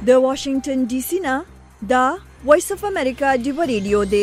د واشنگټن ډي سي نه دا وایس اف امریکا ډیو ریډیو دی.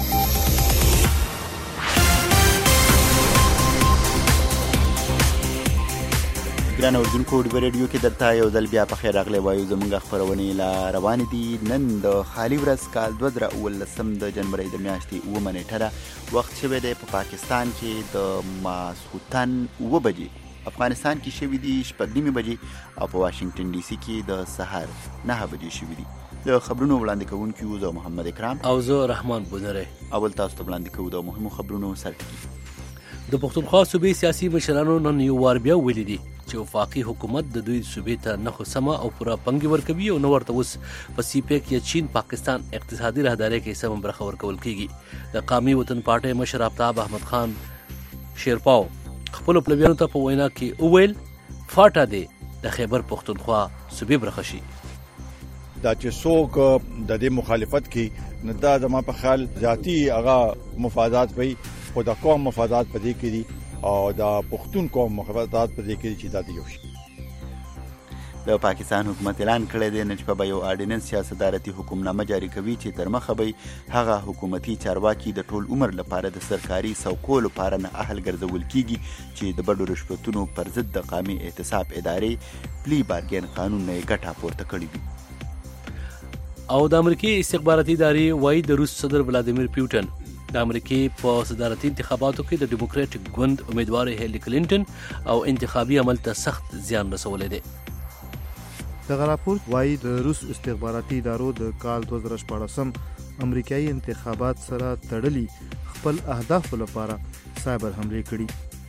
ګران اوردونکو ډیو ریډیو کې درته یو ځل بیا په خیر راغلی وایو. زموږ خپرونې لا روانې دي. نن د خالي ورځ کال 2019 د جنوري د میاشتې 9 نیټه ده. وخت شوی دی په پاکستان کې د ماسخوتن 9 بجې، افغانستان کې شوي دي 9:30 بجې او په واشنگټن ډي سي کې د سهار 9 بجې شوي دي. د خبرونو وړاندې کوونکي زه محمد اکرام او زه رحمان بونره. اول تاسو ته وړاندې کوو د مهمو خبرونو سرټکي. د پښتونخوا صوبې سیاسي مشرانو نن یو وار بیا ویلي دي چې وفاقي حکومت د دوی صوبې ته نه خو سمه او پوره پنګي ورکوي او نو ورته اوس په سی پیک یا چین پاکستان اقتصادي راهداري کې سم برخه ورکول کیږي. د قومي وطن پارټي مشر آفتاب احمد خان شیرپاو خپل پلویانو ته په وینا کې اویل فاټا دی د خیبر پښتونخوا صوبې برخه شي. دا چې څوک د دې مخالفت کوي نه دا زما په خیال ذاتی هغه مفادات وي، خو د قوم مفادات پدې کې دي او د پښتون قوم مفادات پدې کې دي چې دا دی یو شي. د پاکستان حکومت اعلان کړی دی چې په یو آرډیننس یا صدارتي حکمنامه جاری کوي چې تر مخه به هغه حکومتي چارواکي د ټول عمر لپاره د سرکاري څوکو لپاره نه اهل ګرځول کیږي چې د بډو رشوتونو پر ضد د قومي احتساب ادارې پلی بارګین قانون نه ګټه پورته کړې وي. او د امریکای استخباراتي ادارې وايي د روس صدر ولادیمیر پوتین د امریکای په صدارتي انتخاباتو کې د ډیموکراټیک ګوند امیدوار هیلری کلینټن او انتخابي عمل ته سخت زیان رسولی دی. دغه راپور وايي د روس استخباراتي ادارو د کال 2014 امریکایي انتخابات سره تړلي خپل اهدافو لپاره سایبر حملې کړي.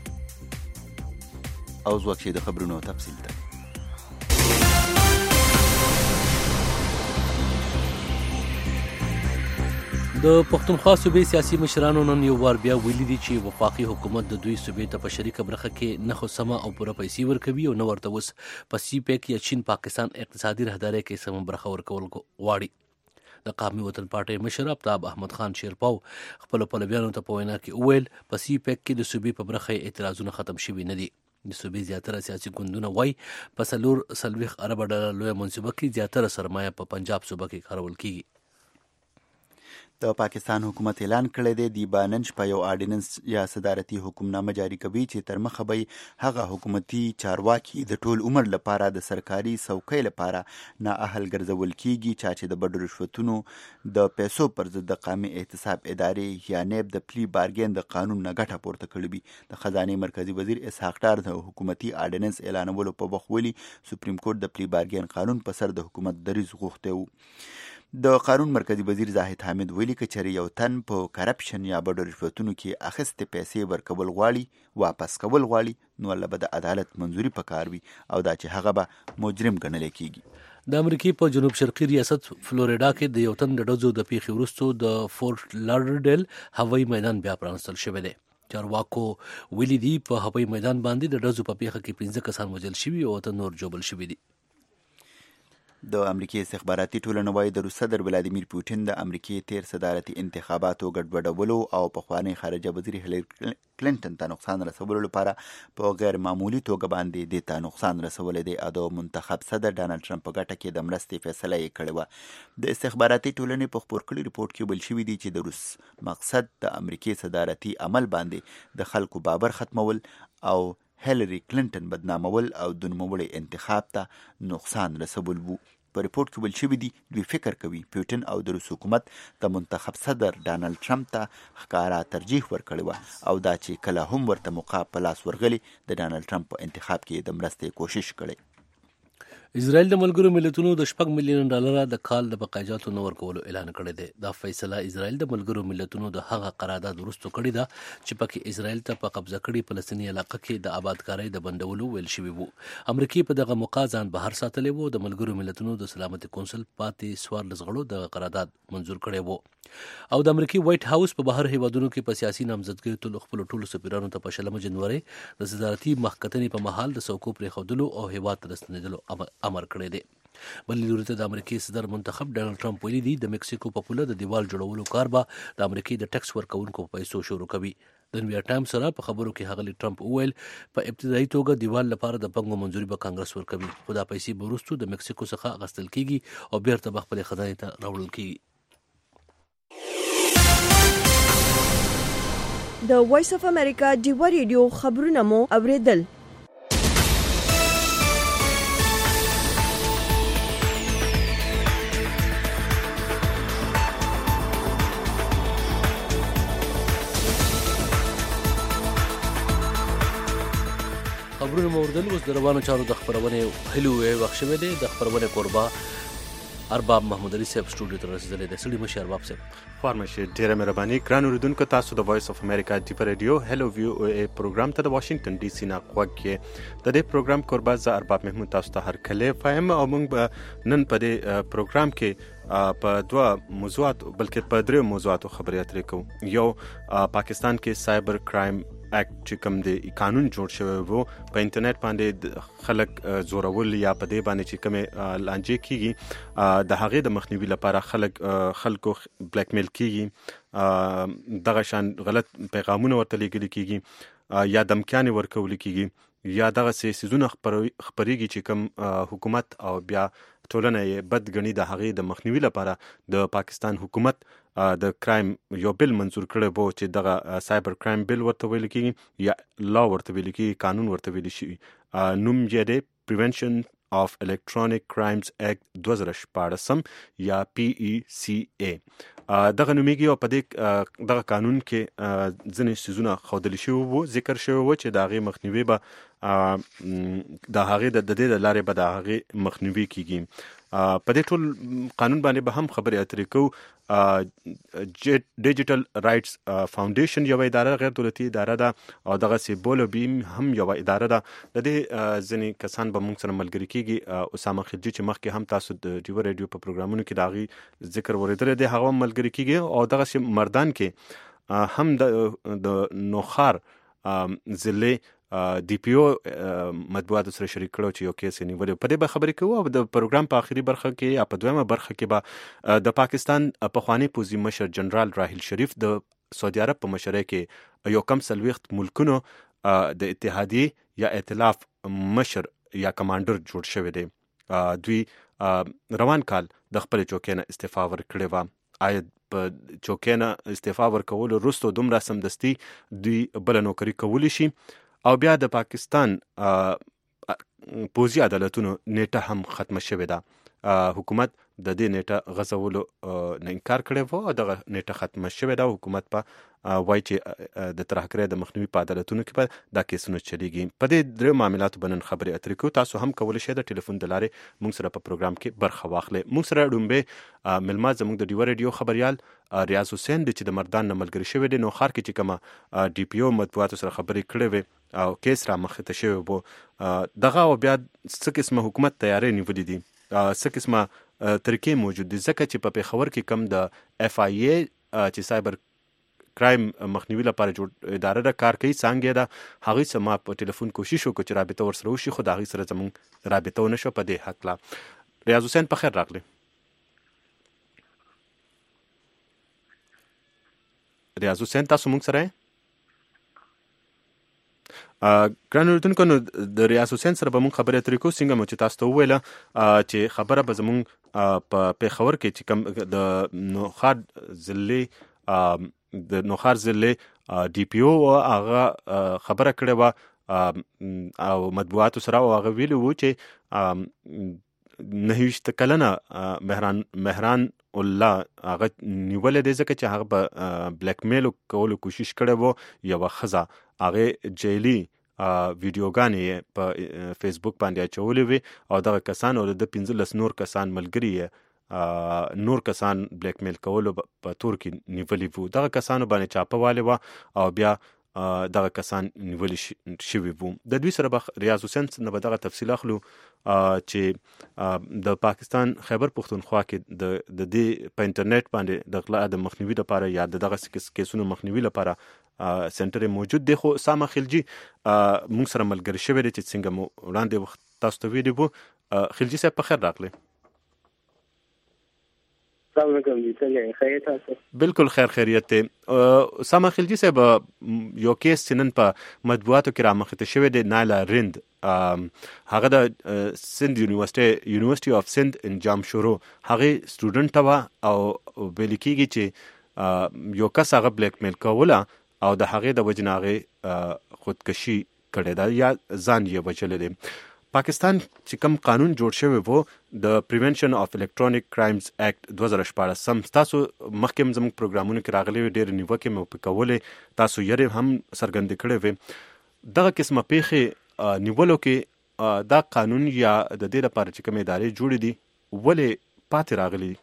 او ځوک شي د خبرونو تفصیل ته. د پښتونخوا صوبې سیاسي مشرانو نن یو وار بیا ویلي دي چې وفاقي حکومت د دوی صوبې ته په شریکه برخه کې نه خو سمه او پوره پیسې ورکوي او نه ورته اوس په سی پیک یا چین پاکستان اقتصادي راهداري کې سمه برخه ورکول غواړي. د قومي وطن پارټي مشر آفتاب احمد خان شیرپاو خپل پلویانو ته په وینا کې وویل په سی پیک کې د صوبې په برخه اعتراضونه ختم شوي نه دي. د صوبې زیاتره سیاسي ګوندونه وایي په 40 ارب ډالر لویه منصوبه کې زیاتره سرمایه په پنجاب صوبه کې کارول کیږي. د پاکستان حکومت اعلان کړی دی دی به نن شپه یو آرډیننس یا صدارتي حکمنامه جاری کوي چې تر مخه به هغه حکومتي چارواکي د ټول عمر لپاره د سرکاري څوکۍ لپاره نا اهل ګرځول کیږي چې د بډو رشوتونو د پیسو پر ضد د قومي احتساب ادارې یا نیب د پلی بارګین د قانون نه ګټه پورته کړې وي. د خزانه مرکزی وزیر اسحاق ډار د حکومتي آرډیننس اعلانولو په وخت ویلي سپریم کورټ د پلی بارګین قانون په سر د حکومت دریځ غوښتی و. د قانون مرکزی وزیر زاهد حامد ویلي که چېرې یو تن په کرپشن یا بډو رشوتونو کې اخیستې پیسې ورکول غواړي واپس کول غواړي نو الله به د عدالت منظوري پکار وي او دا چې هغه به مجرم ګڼل کیږي. د امریکای په جنوب شرقي ریاست فلوریډا کې د یو تن د ډزو د پیښې وروسته د فورټ لارډرډیل هوایي میدان بیا پرانستل شوی دی. چارواکو ویلي دي په هوایي میدان باندې د ډزو په پیښه کې 15 کسان وژل شوي او 8 نور ژوبل شوي دي. د امریکای استخباراتي ټولنه وايي د روس صدر ولادیمیر پوتین د امریکای تیر صدارتي انتخاباتو ګډوډولو او پخوانی خارجه وزیر هیلری کلینټن ته نقصان رسولو لپاره په غیر معمولی توګه باندې د ته نقصان رسولې دی او د منتخب صدر ډانلډ ټرمپ په ګټه کې د مرستې فیصله یې کړې و. د استخباراتي ټولنې په خپور کړي ریپورت کې ویل شوی دی چې د روس مقصد د امریکای صدارتي عمل باندې د خلکو باور ختمول او هیلری کلینټن بدنامول او د نوموړي انتخاب ته نقصان رسول وو. په ریپورت کې ویل شوي دي دوی فکر کوي پوتین او د روس حکومت د منتخب صدر ډانلډ ټرمپ ته ښکاره ترجیح ورکړی و او دا چې کله هم ورته موقع په لاس ورغلی د ډانلډ ټرمپ په انتخاب کې د مرستې کوشش کړی. اسرائیل د ملګرو ملتونو د $6 ملیون د کال د بقایجاتو نه ورکولو اعلان کړی دی. دا فیصله اسرائیل د ملګرو ملتونو د هغه قرارداد وروسته کړې ده چې پکې اسرائیل ته په قبضه کړي فلسطیني علاقه کې د آبادکارۍ د بندولو ویل شوي وو. امریکای په دغه موقع ځان بهر ساتلی وو. د ملګرو ملتونو د سلامتي کونسل پاتې 14 غړو د قرارداد منظور کړی وو او د امریکای وایټ هاوس په بهر هیوادونو کې په سیاسي نامزدګۍ خپل ټولو سفیرانو ته په 20 جنوري د صدارتي محکمې په محل د څوکو پرېښودلو او هیواد ته راستنېدلو امر کړی دی. بل لوري ته د امریکای صدر منتخب ډانلډ ټرمپ ویلي دي د مکسیکو په پوله د دیوال جوړولو کار به د امریکای د ټکس ورکونکو په پیسو شروع کوي. د نیویارک ټایمز سره په خبرو کې ښاغلي ټرمپ وویل په ابتدایي توګه دیوال لپاره د بانکو منځوري به کانګرس ورکوي، خو دا پیسې به وروسته د مکسیکو څخه اخیستل کیږي او بیرته به خپلې خزانې ته راوړل کیږي. د وایس اف امریکا ډیوا ریډیو خبرونه مو اوریدل. خبرونه مو اوریدل. اوس د روانو چارو د خبرونې هلو وخت شوی دی. د خبرونې کوربه ارباب محمد علي صاحب سټوډیو ته رسیدلی دی. سړي مشر ارباب صاحب فارمشه ډیره مهرباني. ګران اوریدونکو تاسو د وایس اف امریکا ډیوا ریډیو هلو ویو او پروګرام ته د واشنگټن ډي سي نه غوږ کې د دې پروګرام کوربه ز ارباب محمود تاسو ته هر کله فاهم او موږ نن په دې پروګرام کې په دوه موضوعات بلکې په درې موضوعاتو خبرې اترې کوو. یو پاکستان کې سایبر کرایم اکټ چې کوم دی قانون جوړ شوی وو په انټرنیټ باندې خلک زورول یا په دې باندې چې کومه لانجې کیږي د هغې د مخنیوي لپاره خلکو بلیک میل کیږي، دغه شان غلط پیغامونه ورته لیږل کیږي یا دمکیانې ورکول کیږي یا دغه سیزونه خبرېږي چې کوم حکومت او بیا ټولنه یې بد ګڼي. د هغې د مخنیوي لپاره د پاکستان حکومت د کرایم یو بل منظور کړی وو چې دغه سایبر کرایم بل ورته ویل کیږي یا لا ورته ویل کیږي، قانون ورته ویل شي. نوم یې دی پریونشن of Electronic Crimes Act 2014 یا PECA. دغه نومیږي او په دې دغه قانون کې ځینې سیزونه ښودل شوي وو، ذکر شوی وو چې د هغې مخنیوي به د هغې د دې د لارې به د هغې مخنیوي کیږي. په دې ټول قانون باندې به هم خبرې اترې کوو. ډیجیټل رایټس فاونډیشن یو اداره غیر دولتي اداره ده او دغه سیبول بیم هم یو اداره ده. د دې ځینې کسان به موږ سره ملګري کیږي. اسامه خلجي چې مخکې هم تاسو د ډیوا ریډیو په پروګرامونو کې د هغې ذکر ورېدلی دی هغه هم ملګري کیږي او دغسې مردان کې هم د نوخار ضلعې ډي پی او مطبوعاتو سره شریک کړو چې یو کیس یې نیولی. په دې به خبرې کوو او د پروګرام په آخري برخه کې یا په دویمه برخه کې به د پاکستان پخوانی پوځي مشر جنرال راحیل شریف د سعودي عرب په مشرۍ کې یو کم 40 ملکونو د اتحادیې یا ائتلاف مشر یا کمانډر جوړ شوی دی. دوی روان کال د خپل چوکۍ نه استعفا ورکړې وه. آیا په چوکۍ نه استعفا ورکولو وروسته دومره سمدستي دوی بله نوکري کولی شي؟ او بیا د پاکستان پوځي عدالتونو نیټه هم ختمه شوې ده. حکومت د دې نیټه غځولو نه انکار کړی و او دغه نیټه ختمه شوې ده. حکومت په وایي چې د ترهګرۍ د مخنیوي په عدالتونو کې به دا کیسونه چلیږي. په دې درې معاملاتو به نن خبرې اترې کوو. تاسو هم کولی شئ د ټلیفون د لارې موږ سره په پروګرام کې برخه واخلئ. موږ سره ډومبې مېلمه زموږ د ډیوا ریډیو خبریال ریاض حسین دی چې د مردان نه ملګري شوی دی. نوخار کې چې کومه ډي پی او مطبوعاتو سره خبرې کړې وې او کیس را مخې ته شوی و دغه او بیا څه قسمه حکومت تیاری نیولې دي، څه قسمه طریقې موجود دي، ځکه چې په پېښور کې کم د اف آی ای چې سایبر کرایم مخنیوي لپاره جوړ اداره ده کار کوي څانګې ده. هغوی څه ما په ټلیفون کوشش وکړو چې رابطه ورسره وشي خو د هغوی سره زموږ رابطه ونه شوه. په دې هکله ریاض حسین په خیر راغلی. ریاض حسین تاسو موږ سره ګران اورېدونکو نو د ریاض حسین سره به موږ خبرې اترې کوو. څنګه مو چې تاسو ته وویله چې خبره به زموږ په پېښور کې چې کوم د نوخار ضلعې ډي پی او هغه خبره کړې وه او مطبوعاتو سره او هغه ویلي وو چې 29 کلنه مهران الله هغه نیولې دی ځکه چې هغه به بلیک میل کولو کوشش کړی وو. یوه ښځه هغې جیلي ویډیوګانې په فیسبوک باندې اچولې وې او دغه کسان او د 15 نور کسان ملګري یې نور کسان بلیک میل کولو په تور کې نیولي وو. دغه کسانو باندې چاپه والې وه او بیا دغه کسان نیولي شوي وو. د دوی سره به ریاض حسین نه به دغه تفصیل اخلو چې د پاکستان خیبر پختونخوا کې د دې په انټرنیټ باندې د غلا د مخنیوي لپاره یا د دغه کیسونو مخنیوي لپاره سنټر موجود دی. خو اسامه خلجي موږ سره ملګری شوی دی چې څنګه مو وړاندې وخت تاسو ته ویلي وو. خلجي صاحب په خیر راغلی. السلام علیکم جی څنګه خیر تاسو بالکل خیریت ته سما خلجی صاحب یو کیس نن په مطبوعاتو کې رامخته شوی دی نایلا رند هغه د سند یونیورسيټي اف سند ان جامشورو هغه سټوډنټ وا او ویل کېږي چې یو کس هغه بلیک میل کوله او د هغه د وجناغه خودکشي کړې ده یا ځان یې بچل دي پاکستان چې کوم قانون جوړ شوی وو د پریونشن اف الکترونیک کرایمز اکټ 2014 سم تاسو مخکې زموږ پروګرامونو کې راغلي ډېر نیوکه مو پکولې تاسو یې هم سرګند کړې وې دغه قسمه پیخه نیولو کې دا قانون یا د دې لپاره چې کوم ادارې جوړې دي ولې پاتې راغلي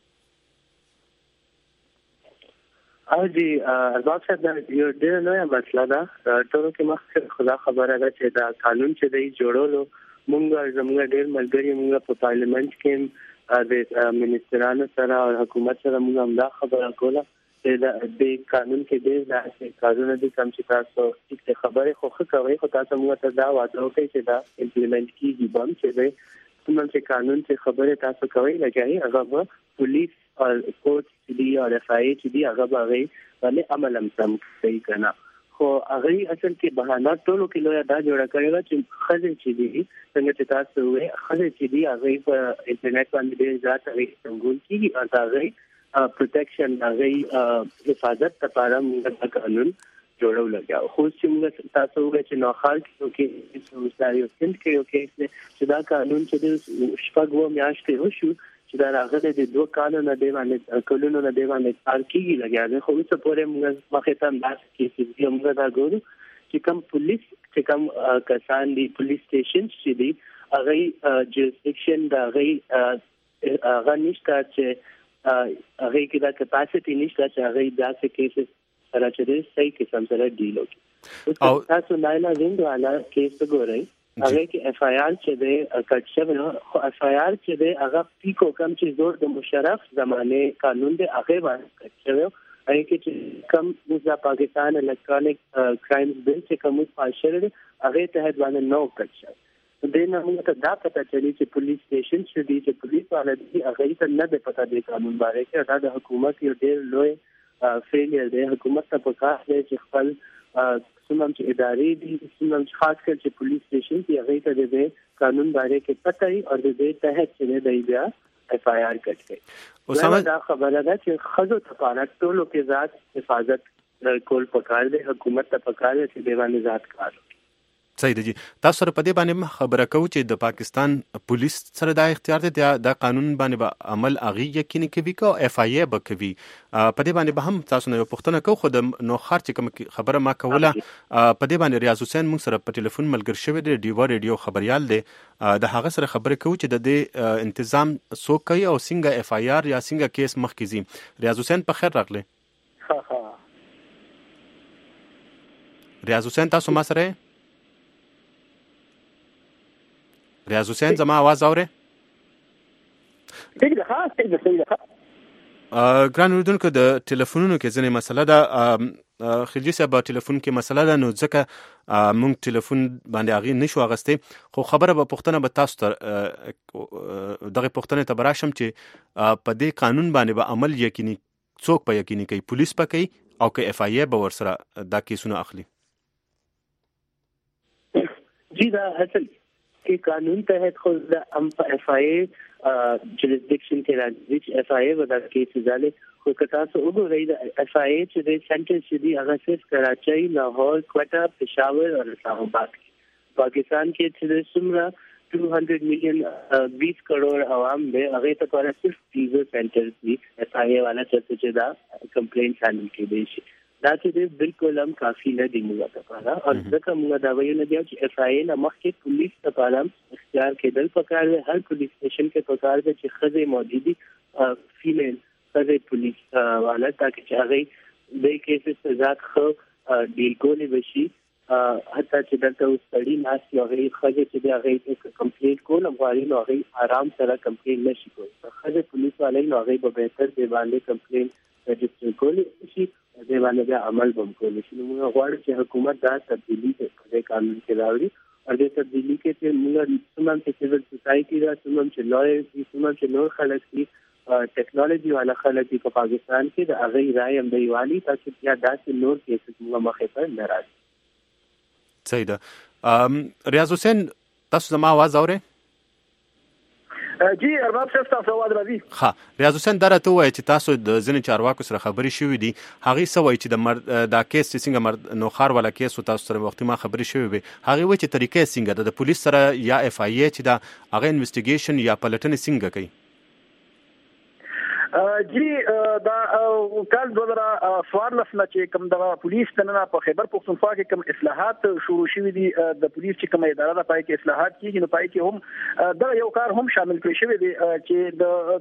جی ارباب صاحب دا یو ډېر نوې مسله ده ټولو کې مخکې خدا خبره ده چې دا قانون چې دی جوړولو مونږ زموږ ډېر ملګري مونږ په پارلیمنت کې د منسټرانو سره او حکومت سره مونږ هم دا خبره کوله چې د قانون کې ډېر داسې کارونه دي کوم چې تاسو ټیک خبرې خو کوي خو تاسو موږ ته دا وعده وکړئ چې دا امپلیمنٹ کیږي بم چې دی کوم چې قانون چې خبرې تاسو کوي لګایي هغه به پولیس او کورټ چې دی او اف آی چې دی هغه به باندې عمل هم سم کوي کنه خو هغه اصل کې بهانات ټولو کې لوی دا جوړه کړی چې خزه چې دی څنګه چې تاسو وې خزه چې دی هغه په انټرنیټ باندې ډېر ځات هغه څنګه کیږي او هغه پروټیکشن هغه حفاظت لپاره موږ قانون جوړول لګیا خو چې موږ تاسو وې چې نو خال کې چې یو سند کې یو کې چې دا قانون چې شپږ میاشتې وشو چې دا راغله د 2 کالو نه دی باندې کلونو نه دی باندې کار کیږي لګیا خو څه پورې موږ مخه ته انداز کې چې موږ دا ګورو چې کوم پولیس چې کوم کسان دي پولیس سټیشن چې دي هغه جوریسډکشن دا هغه نشته چې هغه کې دا کپاسټی نشته چې هغه داسې کیسز سره چې صحیح قسم سره ډیل وکړي او تاسو نایلا رند والا کیس وګورئ هغه کې اف آی آر چې د کټ شوی خو اف آی آر چې د هغه پیکو کم چې زور د مشرف زمانه قانون د هغه باندې کټ شوی هغه کې چې کم د پاکستان الکترونیک کرایمز بل چې کوم پاس شوی هغه ته باندې نو کټ شوی د نه موږ ته دا پته چلی چې پولیس سټیشن چې دی چې پولیس والا دی هغه ته نه د پته د قانون باندې کې دا د حکومت یو ډېر لوی فیلیر دی حکومت ته پکار دی چې خپل سمم چې ادارې دي سمم خاص کر چې پولیس سټیشن کې هغه ته د قانون باندې کې پته ای او د دې تحت چې د بیا اف آی آر کټ کړي اوسمه دا خبره ده چې خزو ته ټولو کې ذات حفاظت کول پکار دی حکومت ته پکار دی چې دیوانه ذات کار صحیح دی تاسو سره په دې باندې خبره کوو چې د پاکستان پولیس سره دا اختیار دی د قانون باندې به عمل اغي یقیني کوي کو اف آی ای به کوي په دې باندې به هم تاسو نه پوښتنه کوو خو د نو خرچ کوم خبره ما کوله په دې باندې ریاض حسین موږ سره په ټلیفون ملګر شوی دی ډیوا ریډیو خبريال دی د هغه سره خبرې کوو چې د دې تنظیم څوک کوي او څنګه اف آی آر یا څنګه کیس مخکې زی ریاض حسین په خیر راغلی ریاض حسین تاسو ما سره ریاض حسین زما आवाज اوري ٹھیک ده ٹھیک ده ګران اوریدونکو د ټلیفونونو کې ځینې مسله ده خلجی صاحب ټلیفون کې مسله ده نو ځکه مونږ ټلیفون باندې اغه نشو اغسته خو خبره به پښتنه به تاسو ته دغه پښتنه ته براشم چې په دې قانون باندې به عمل یقیني څوک په یقیني کوي پولیس په کوي او که اف آی ای به ورسره دا کیسونه اخلي جی دا اصل کې قانون تحت خو د اف آی ای جوریسډکشن کې راځي چې اف آی ای ودا کې ځاله خو کتا سو وګورئ د اف آی ای چې د سنټر چې دی هغه صرف کراچۍ لاهور کوټا پېښور او اسلام آباد پاکستان کې چې څومره 200 مليون 20 کروڑ عوام دی هغه ته پر صرف 30 سنټر دي اف آی ای والا چې دا کمپلینټ هانل کې دي شي دا چې بالکل هم کافی نه دی موږ ته پاره او ځکه موږ دا وایو نه دی چې اف آی ای نه مخکې پولیس لپاره اختیار کېدل پکار دی هر پولیس سټیشن کې پکار دی چې خزه موجودي فیمیل خزه پولیس والا تاکي چې هغه د کیسز سزا خو ډیل کولې وشي حتی چې دلته وسړي ناس یو هغه خزه چې هغه کمپلیټ کول غواړي نو هغه آرام سره کمپلیټ نشي کولی خزه پولیس والا نو هغه به بهتر دی باندې کمپلیټ رجسټر کولی شي د باندې عمل بم کول شي نو موږ غواړو چې حکومت دا تبدیلی په قانون کې راوړي او د تبدیلی کې چې موږ سمون چې سیویل سوسایټي دا سمون چې لایرز دي سمون چې نور خلک دي ټیکنالوژي والا خلک په پاکستان کې د هغه رائے هم دی والی تاسو بیا داسې نور کیسز موږ مخې ته نه راځي. صحیح ده. ریاض حسین تاسو زما आवाज اورئ؟ جی ارباب صاحب تاسو आवाज راځي. ها ریاض حسین درته وایي چې تاسو د ځینې چارواکو سره خبرې شوې دي، هغه څه وایي چې دا کیس چې څنګه نوخار والا کیس تاسو سره وختي ما خبرې شوې وي، هغه وایي چې طریقې څنګه د پولیس سره یا اف آی ای چې دا هغه انویسټیګیشن یا پلټنې څنګه کوي؟ جی دا کال 2014 نه چې کوم د پولیس تنه په خیبر پختونخوا کې کوم اصلاحات شروع شوي دي، د پولیس چې کوم اداره ده پای کې اصلاحات کیږي، نو پای کې هم دا یو کار هم شامل کړی شوی دی چې د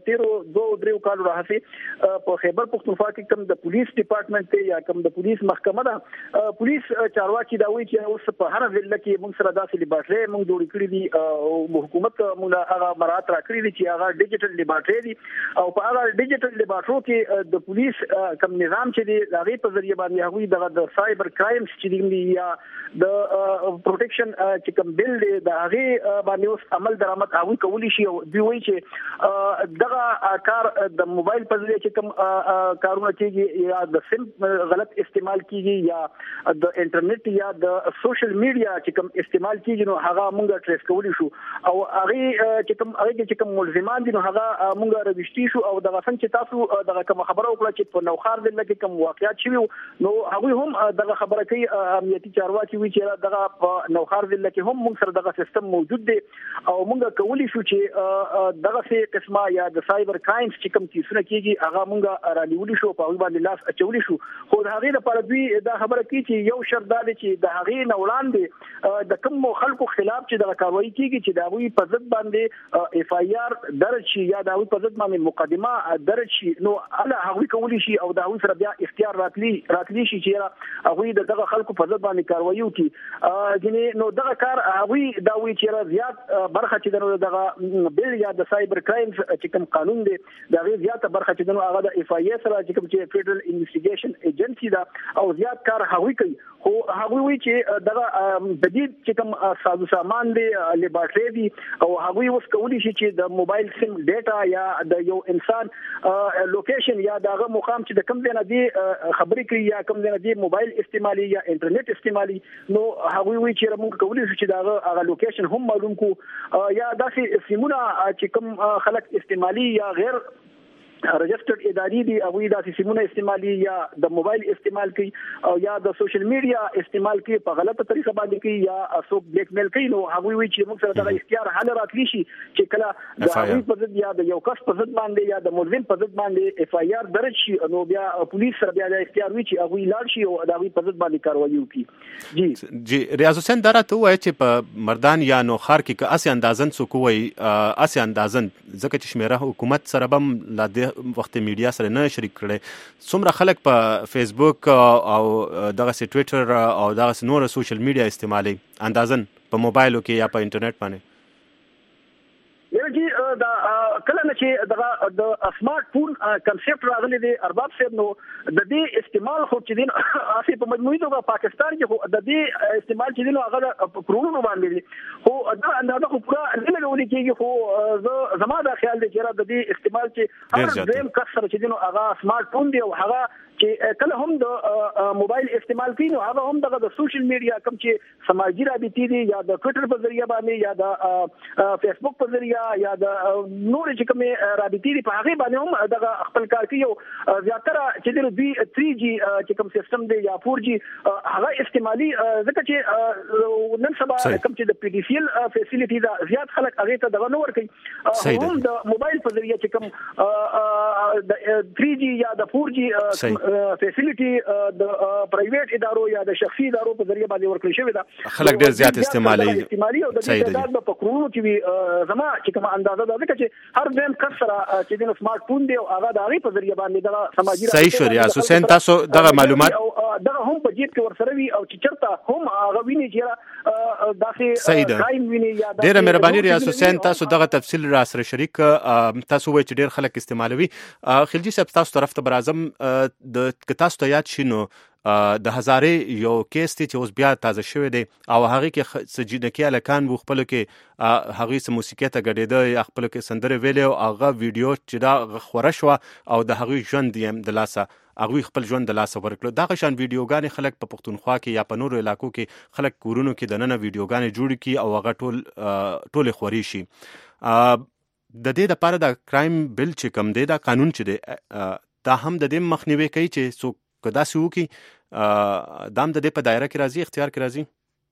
13 کالو راهسي په خیبر پختونخوا کې کوم د پولیس ډپارټمنټ یا کوم د پولیس محکمه ده، پولیس چارواکي دا وایي چې اوس په هر ضلع کې موږ سره داسې لیبارټري موږ جوړ کړی دي او حکومت موږ هغه مراد را کړی دي چې هغه ډیجیټل لیبارټري دي او په هغه ډیجیټل لیبارټرو کې د پولیس کوم نظام چې دی هغه په ذریعہ باندې هغه د سایبر کرایمز چې دی یا د پروټیکشن چې کوم بل دی د هغه باندې اوس عمل درآمد هغه کولی شي او دوی وایي چې دغه کار د موبایل په ذریعہ چې کوم کارونه کیږي یا د سم غلط استعمال کیږي یا د انټرنیټ یا د سوشل میډیا چې کوم استعمال کیږي نو هغه موږ ټریس کولی شو او هغه چې کوم ملزمان دي نو هغه موږ رجسټری شو او دغه څنګه چې تاسو دغه کوم خبره وکړه چې په نوخار دل کې کوم واقعیت شوی نو هغه هم دغه خبره کوي امنیتي چارواکي وی چې دغه په نوخار دل کې هم موږ سره دغه سیستم موجود دی او موږ کولی شو چې دغه څه قسمه یا د سایبر کرایمز چې کوم کیسونه کیږي هغه موږ رانیولي شو په باندې لاس اچولي شو. خو د هغه لپاره دوی دا خبره کوي چې یو شرط دا دی چې د هغه نوړان دي د کوم خلکو خلاف چې دغه کاروایی کیږي چې دا وی په ضد باندې اف آی آر درج شي یا دا وی په ضد باندې مقدمه درج شي نو الله هغه کولی شي او دا هغه سره بیا اختیار راتلی شي چې هغه دغه خلکو په ځد باندې کاروایی وکي ځینې نو دغه کار هغه دا وی چې زیات برخه چې دغه بل یا د سایبر کرایمز چې کوم قانون دی دا غي زیاته برخه چې هغه د اف آی ای سره چې کوم چې فدرل انویسټیګیشن ایجنسی دا او زیات کار هغه کوي خو هغه وی چې دغه جدید چې کوم سازو سامان دی لیبارټري دی او هغه اوس کولی شي چې د موبایل سیم ډیټا یا د یو انسان لوکیشن یا دغه مقام چې د کوم ځای نه دی خبرې کوي یا کوم ځای نه دی موبایل استعمالي یا انټرنیټ استعمالي نو هغه وی چې موږ کولی شو چې دغه لوکیشن هم معلوم کو یا داسې سیمونه چې کوم خلک استعمالي یا غیر رجسټرډ اداري دي او دا سیمونه استعمالي یا د موبایل استعمال کوي او یا د سوشل میډیا استعمال کوي په غلطه طریقه باندې کوي یا اسوک بلیک میل کوي نو هغه وی چې موږ سره د اختیار حل راتلی شي چې کله د هغه په ضد یا د یو کس په ضد باندې یا د ملزم په ضد باندې اف آی آر درج شي نو بیا پولیس سره بیا د اختیار وی چې هغه لاړ شي او د هغه په ضد باندې کاروایی وکړي. جی ریاض حسین درته وایي چې په مردان یا نوخار کې که اسی اندازن څوک وایي اسی اندازن ځکه چې شمیره حکومت سره بم لا وخت میډیا سره نه شریک کړي څومره خلک په فیسبوک او دغه ټویټر او دغه نور سوشل میډیا استعمالي اندازن په موبایلو کې یا په انټرنیټ باندې یعنی دا کله چې د سمارټ فون کنسپټ راغلی دی ارباب صاحب نو د دې استعمال خو چې دین اسی په مجموعي توګه پاکستان کې د دې استعمال چې دین هغه پرونو باندې خو دا اندازه خو پورا نه لولي کېږي خو زما دا خیال دی چې د دې استعمال چې هر دیم کسر چې دین هغه سمارټ فون دی او هغه چې کله هم د موبایل استعمال کوي نو هغه هم د سوشل میډیا کوم چې سماجی رابطې دي یا د ټویټر په ذریعہ باندې یا د فیسبوک په ذریعہ یا د نور چې کوم رابطې دي په هغه باندې هم د خپل کار کوي او زیاتره چې د 3G چې کوم سیستم دی یا 4G هغه استعمالي ځکه چې نن سبا کوم چې د پی ډی سی ال فیسیلیټي دا زیات خلک هغه ته دغه نور کوي هم د موبایل په ذریعہ چې کوم د 3G یا د 4G فیسیلیټي د پرایویټ ادارو یا د شخصي ادارو په ذریعہ باندې ورکړل شوی دا خلک ډیر زیات استعمالي او د دې تعداد په کرونو کې زما چې کوم اندازه ده چې هر دیم کس سره چې د سمارټ فون دی او هغه د هغه په ذریعہ باندې د سماجی صحیح شو ریاض حسین تاسو دغه معلومات دغه هم په جیب کې ورسره وي او چې چرته هم هغه ویني چې داسې کرایم ویني یا ډیره مهرباني ریاض حسین تاسو دغه تفصیل را سره شریک تاسو وایي چې ډیر خلک استعمالوي خلجی صاحب تاسو طرف ته برازم د تاسو ته یاد شینو د هزارې یو کیس دی چې اوس بیا تازه شوی دی او هغه کې سجینکی الکان وو خپل کې هغه سم موسیقي ته غډېده خپل کې سندره ویلې او هغه ویډیو چې دا خوره شو او د هغه ژوند یم د لاسه هغه خپل ژوند د لاسه ورکړ. دا غشان ویډیوګانې خلک په پښتونخوا کې یا په نورو علاقو کې خلک کورونو کې د نن ویډیوګانې جوړ کی او هغه ټول خوري شي. د دې لپاره د کرایم بل چې کوم دی دا قانون چې دی دا هم د دې مخنیوي کوي چې څوک کدا سو کی دام د دې په دایره کې راځي اختیار کې راځي.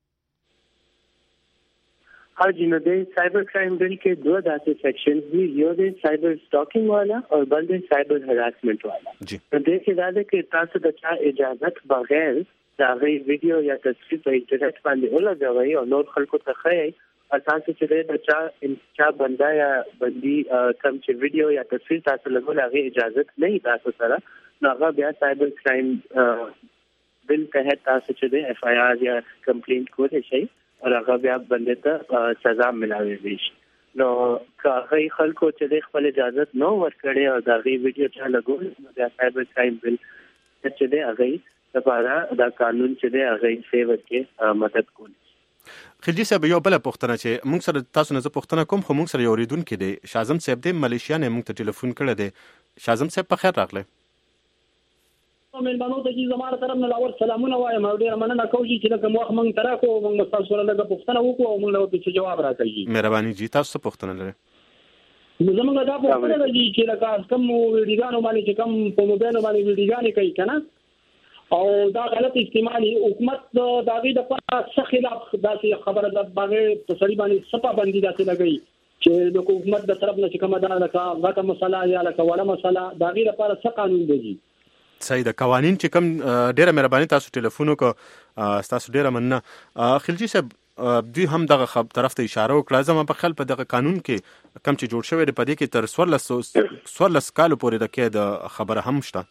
ها جی نو د سایبر کرایم بل کې دوه داسې سیکشنز دي، یو د سایبر سټاکینګ والا او بل د سایبر هراسمنت والا. نو د دې دا ده چې تاسو د چا اجازت بغیر دا غي ویډیو یا تصویر په انټرنیټ باندې ولګوي او نور خلکو ته ښایي اساس چې د چا بندا یا بندي کم چې ویډیو یا تصویر تاسو لګول هغه اجازت نه تاسو سره، نو هغه بیا سایبر کرایم بل تحت تاسو چې د اف آی آر یا کمپلینټ کولای شئ او هغه بیا بندې ته سزا ملاوي شي. نو هغه خلکو چې خپل اجازت نو ورکړي او دا غي ویډیو چا لګول نو بیا سایبر کرایم بل چې د هغه لپاره دا قانون چې د هغه سیور کې مدد کوي. خلجی صاحب یو بل پوښتنه چې موږ سره تاسو نه پوښتنه کوم خو موږ سره یو ریدونکو دی شازم صاحب د ملیشیا نه موږ ته ټلیفون کړی دی. شازم صاحب په خیر راغلی. مېلمانو ته چې زموږ طرف نه لاور سلامونه وایم او ډېر مننه کوم چې لکه موږ مونږ تراکو موږ تاسو سره لږه پوښتنه وکړو او موږ له په جواب راکړي. مهرباني جی تاسو پوښتنه لرئ؟ زموږ دا پوښتنه ده چې لکه کوم ویډیوګانو باندې چې کوم په موبایل باندې ویډیوګانې کوي کنه او دا غلط استعمالي حکومت دا غي د څه خلاف داسې خبره ده باندې تسلی باندې صفه باندې داسې لګي چې د حکومت د طرف نه چې کومه ده لکه غټه مسله یا لکه وړه مسله دا غي لپاره څه قانون دی؟ صحیح ده قوانين چې کوم ډیره مهرباني تاسو ټلیفون وکړه تاسو ډیره مننه. خلجی صاحب دوی هم دغه طرف ته اشاره وکړه زما په خپل په دغه قانون کې کم چې جوړ شوی دی په دې کې تر 14 کال پورې د کې د خبره هم شته.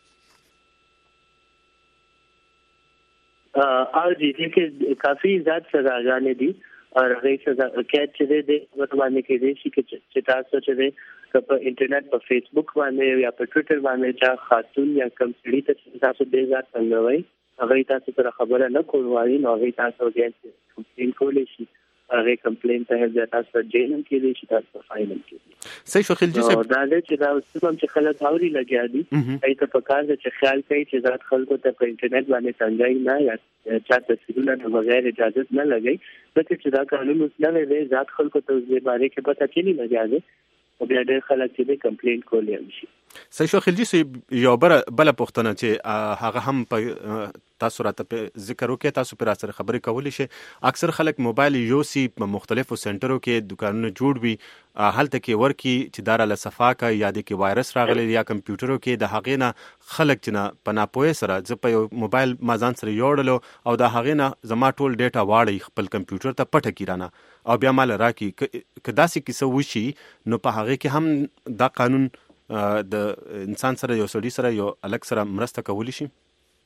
او جی کې کافی زیات سزاګانې دي او هغه سزا کې چې د باندې کې دي چې تاسو چې په انټرنیټ په فیسبوک باندې یا په ټوئیټر باندې چې خاتون یا کم سړي ته تاسو د ځات څنګه وای هغه تاسو سره خبره نه کولای نو هغه تاسو ګټ کمپلین کولی شي هغه کمپلین ته د تاسو جیلم کې دي چې تاسو فایل کې. صحیح شو خلجی صاحب دا چې دا اوسم چې خلک اوري لګیا دي ایته په کار چې خیال کوي چې ذات خلکو ته په انټرنیټ باندې څنګه نه یا چا تصویرونه د بغیر اجازه نه لګي ځکه چې دا قانون اوس نه دی ذات خلکو ته د باره کې پته کې نه لګي او بیا ډېر خلک چې کمپلین کولی شي. صحیح شو خلجی صاحب یو بل پوښتنه چې هغه هم په تاسو راته ذکر وکړئ تاسو پر سره خبرې کولې شي اکثر خلک موبایل یوسي په مختلفو سنټرو کې دکانونه جوړ وي هلته کې ورکی چې دار له صفاکه یا د کې وایرس راغلی یا کمپیوټرو کې د هغې نه خلک چې نه په ناپوهۍ سره زه په یو موبایل ما ځان سره یوړلو او د هغې نه زما ټول ډیټا واړی خپل کمپیوټر ته پټه کړي رانه او بیا مال راکي که داسې کیسه وشي نو په هغې کې هم دا قانون د انسان سره یو سړي سره یو الګ سره مرسته کولی شي.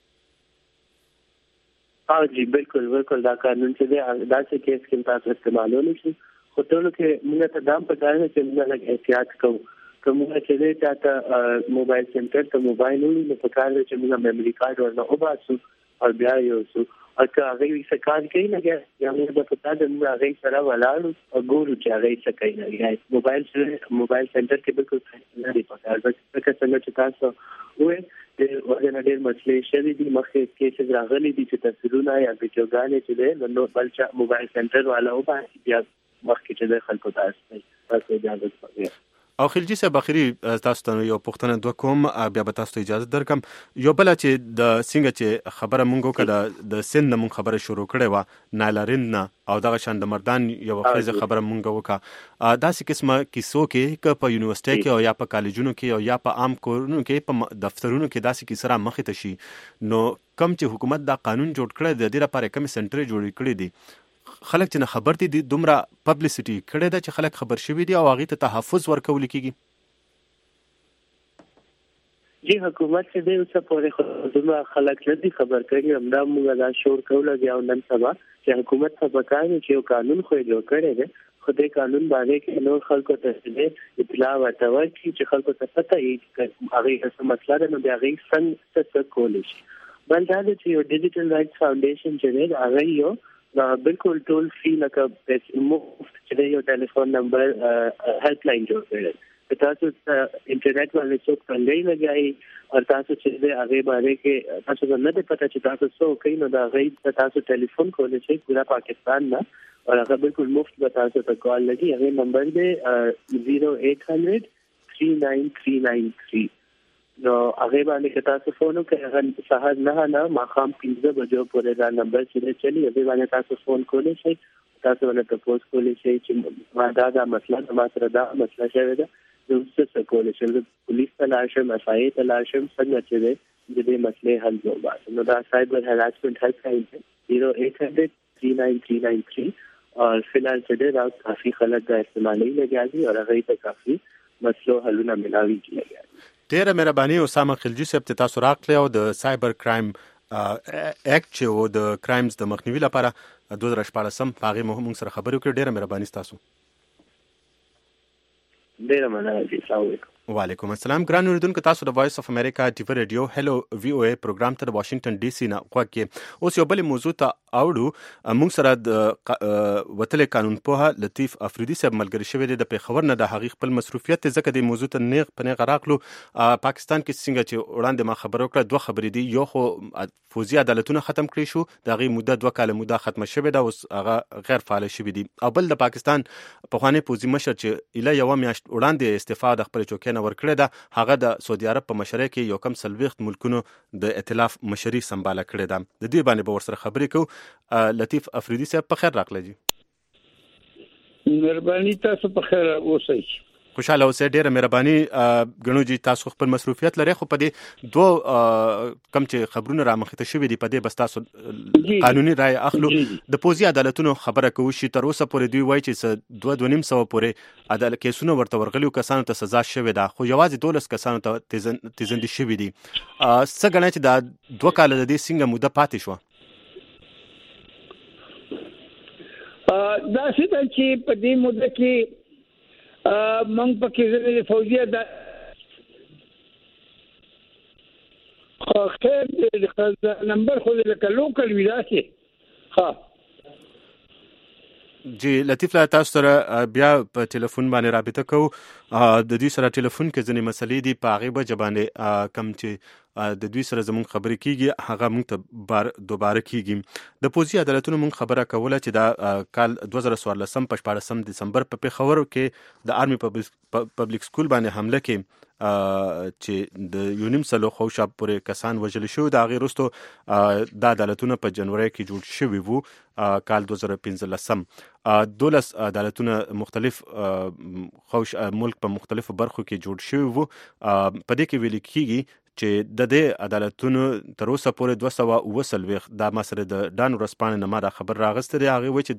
ها جی بالکل دا قانون چې دا چې کیس کې تاسو استعمالول شي خو ټول کې موږ ته دام په کار چې موږ لږ احتیاط کوو کوم چې دا ته موبایل سنټر ته موبایل نو په کار چې موږ میموري کارت ورنه وباسو او بیا یو څو اګه هغه څه کار کوي نه یا موږ د پتا د هغه سره ولاړو او ګورو چې هغه څه کوي نه موبایل سنټر کې بالکل نه دی پکار ځکه څنګه چې تاسو وې د وژن ډېر مسلې شوي دي مخکې کې راغلي دي چې تصویرونه یا ویډیوګانې چې نو بلچا موبایل سنټر والا او بیا مخکې چې د خلکو تاسو اجازه ورکړي. او خلجی صاحب اخري تاسو ته یو پوښتنه دوه کوم بیا به تاسو ته اجازه درکم یو بل چې د څنګه چې خبره مونږ وکړه د سن مونږ خبره شروع کړې و نالارین نه او دغه شان د مردان یو خیزه خبره مونږ وکړه داسې قسمه کیسو کې که په یونیورسيټي کې او یا په کالجونو کې او یا په عام کورونو کې په دفترونو کې داسې کیسه را مخې ته شي نو کم چې حکومت دا قانون جوړ کړی د دې لپاره کوم سنټر جوړ کړی دي خلک چې نه خبر دي دومره پبلسټي کړي دا چې خلک خبر شوي دي او هغه ته تحفظ ورکول کیږي. جی حکومت چې د اوسه پورې دومره خلک نه دي خبر کړي همدا موږ دا شور کوله بیا نن سبا چې حکومت ته پکاره چې یو قانون خو جوړ کړی دی خو دې قانون باندې کې نور خلکو ته اطلاع ورکړي چې خلکو ته پته یې هغه څه مسله ده نو بیا هغه څنګه څه کولی شي بل دا چې یو ډیجیټل رائټس فاونډیشن چې دی هغه یو بالکل ټول فری لکه مفت چې یو ټلیفون نمبر هیلپ لاین جوړ کړی تاسو انټرنیټ باندې څوک څنګه لګایي او تاسو چې هغه باندې کې تاسو نه پته چې تاسو څو کوي نو دا غي تاسو ټلیفون کولای شئ پورا پاکستان نه او هغه بالکل مفت به تاسو ته کال لګي هغه نمبر دی 0800 39393 نو هغه باندې که تاسو فون وکړئ هغه سهار 9 ماښام 15 بجو پورې دا نمبر چې چلی هغه باندې تاسو فون کولای شئ تاسو باندې تاسو کولای شئ چې ما دا مسله ما سره دا مسله شوی ده نو څه کولای شئ پولیس ته لاړ شئ مسایل ته لاړ شئ څنګه چې دې مسلې حل وباسئ نو دا سایبر هراسمنت هیلپ لاین 0800 39393 اور فی الحال چې دا کافی خلک دا استعمالي لګیږي او هغه ته کافی مسلو حلونه ملاوي کیږي. ډیره مهرباني اسامه خلجی صاحب ته تاسو راغلی او د سایبر کرایم اکټ چې و د کرایمز د مخنیوي لپاره 2014 هغه موږ سره خبرې وکړې. ډیره مهرباني تاسو. ډیره مننه. السلام علیکم. وعلیکم السلام. ګران اوریدونکو تاسو د وایس اف امریکا ټي وی ریډیو هلو وی او ای پروګرام ته د واشنگټن ډي سي نه غوږ اوس یو بل موضوع ته اوړو. موږ سره د وتلې قانون پوها لطیف افریدي صاحب ملګری شوی دی د پیښور نه. د هغې خپل مصروفیت ځکه د موضوع ته نیغ په نیغه راغلو. پاکستان کې څنګه چې وړاندې ما خبره وکړه دوه خبرې دي. یو خو فوزي عدالتونه ختم کړی شو د هغې موده 2 کاله موده ختمه شوې ده اوس هغه غیر فعال شوي دي. او بل د پاکستان پخوانی پوځي مشر چې ایله یوه میاشت وړاندې استعفا د خپل چوکۍ نه ورکړې ده هغه د سعودي عرب په مشرۍ کې یو کم 40 ملکونو د ائتلاف مشري سمباله کړې ده. د دې باندې به ورسره خبرې کوو. لطیف افریدي صاحب په خیر راغلی جی. مهرباني تاسو په خیر اوسئ. خوشاله اوسئ. ډیره مهرباني. ګڼو جی تاسو خپل مصروفیت لرئ خو په دې دوه کم چې خبرونه رامخته شوي دي په دې بس تاسو قانوني رائے اخلو. د پوځي عدالتونو خبره کوو چې تر اوسه پورې دوی وایي چې 2.5 پورې عدالت کیسونه ورته ورغلیو کسانو ته سزا شوې ده خو یوازې 12 کسانو ته تیزندې شوي دي. څه ګڼئ چې دا 2 کاله د دې څنګه موده پاتې شوه؟ دا څه چې په دې موده کې موږ پکې زموږ فوجي د خیر نمبر خو د لوکل ویلاسي ها جی لطیف لا تاسو سره بیا په ټلیفون باندې رابطه کوو. د دوی سره ټلیفون کې ځینې مسلې دي په هغې بجه باندې کم چې د دوی سره زموږ خبرې کیږي هغه موږ ته دوباره کیږي. د پوځي عدالتونو موږ خبره کوله چې دا کال 2014 په 14 دسمبر په پیښور کې د آرمي پبلک سکول باندې حمله کې چې د 1.5 خوشا پورې کسان وژل شو. د هغې وروسته دا عدالتونه په جنوري کې جوړ شوي وو کال 2015. 12 عدالتونه مختلف ملک په مختلفو برخو کې جوړ شوي وو. په دې کې ویل کېږي چې د دې عدالتونو تر اوسه پورې 240 دا ما سره د ډان ورځپاڼې نه ما دا خبر راغسته دی. هغې وایي چې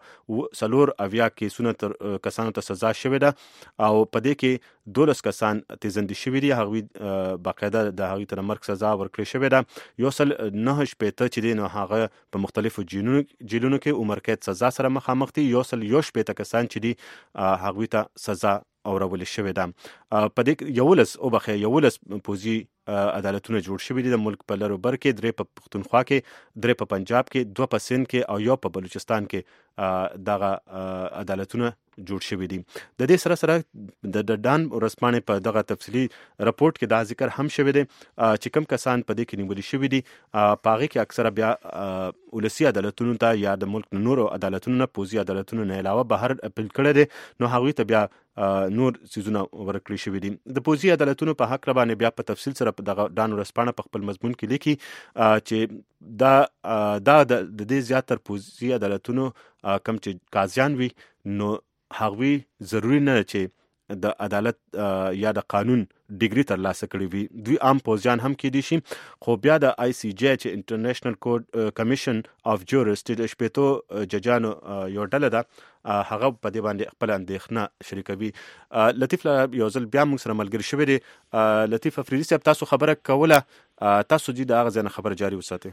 240 کیسونه کسانو ته سزا شوې ده او په دې کې 12 کسان تیزندې شوي دي. هغوی باقاعده د هغوی ته د مرګ سزا ورکړې شوې ده. 109 چې دی نو هغه په مختلفو جیلونو کې عمر قید سزا سره مخامخ دي. 111 کسان چې دي هغوی ته سزا اورول شوې ده. په دې 11 پوځي عدالتونه جوړ شوي دي د ملک په لر او بر کې. 3 په پښتونخوا کې، 3 په پنجاب کې، 2 په سند کې او 1 په بلوچستان کې دغه عدالتونه جوړ شوي دي. د دې سره د ډان ورځپاڼې په دغه تفصیلي رپورټ کې دا ذکر هم شوی دی چې کم کسان په دې کې نیولي شوي دي په هغې کې اکثره بیا ولسي عدالتونو ته یا د ملک نورو عدالتونو نه پوځي عدالتونو نه علاوه بهر اپیل کړی دی نو هغوی ته بیا نور څیزونه ورکړي شوي دي. د پوځي عدالتونو په هکله باندې بیا په تفصیل سره په دغه ډان ورځپاڼه په خپل مضمون کې لیکي چې دا د دې زیاتر پوځي عدالتونو کم چې قاضیان وي نو هغوی ضروري نه چې د عدالت یا د قانون ډیګري ترلاسه کړي وي. دوی عام پوځیان هم کېدی شي خو بیا د آی سی جی چې انټرنیشنل کوډ کمیشن اف جورسټ د شپېتو ججانو یو ډله ده هغه په دې باندې خپل اندېښنه شریکوي. لطیف یو ځل بیا موږ سره ملګری شوی دی. لطیف افریدي صاحب تاسو خبره کوله تاسو جی د هغه ځای نه خبر جاري وساتئ.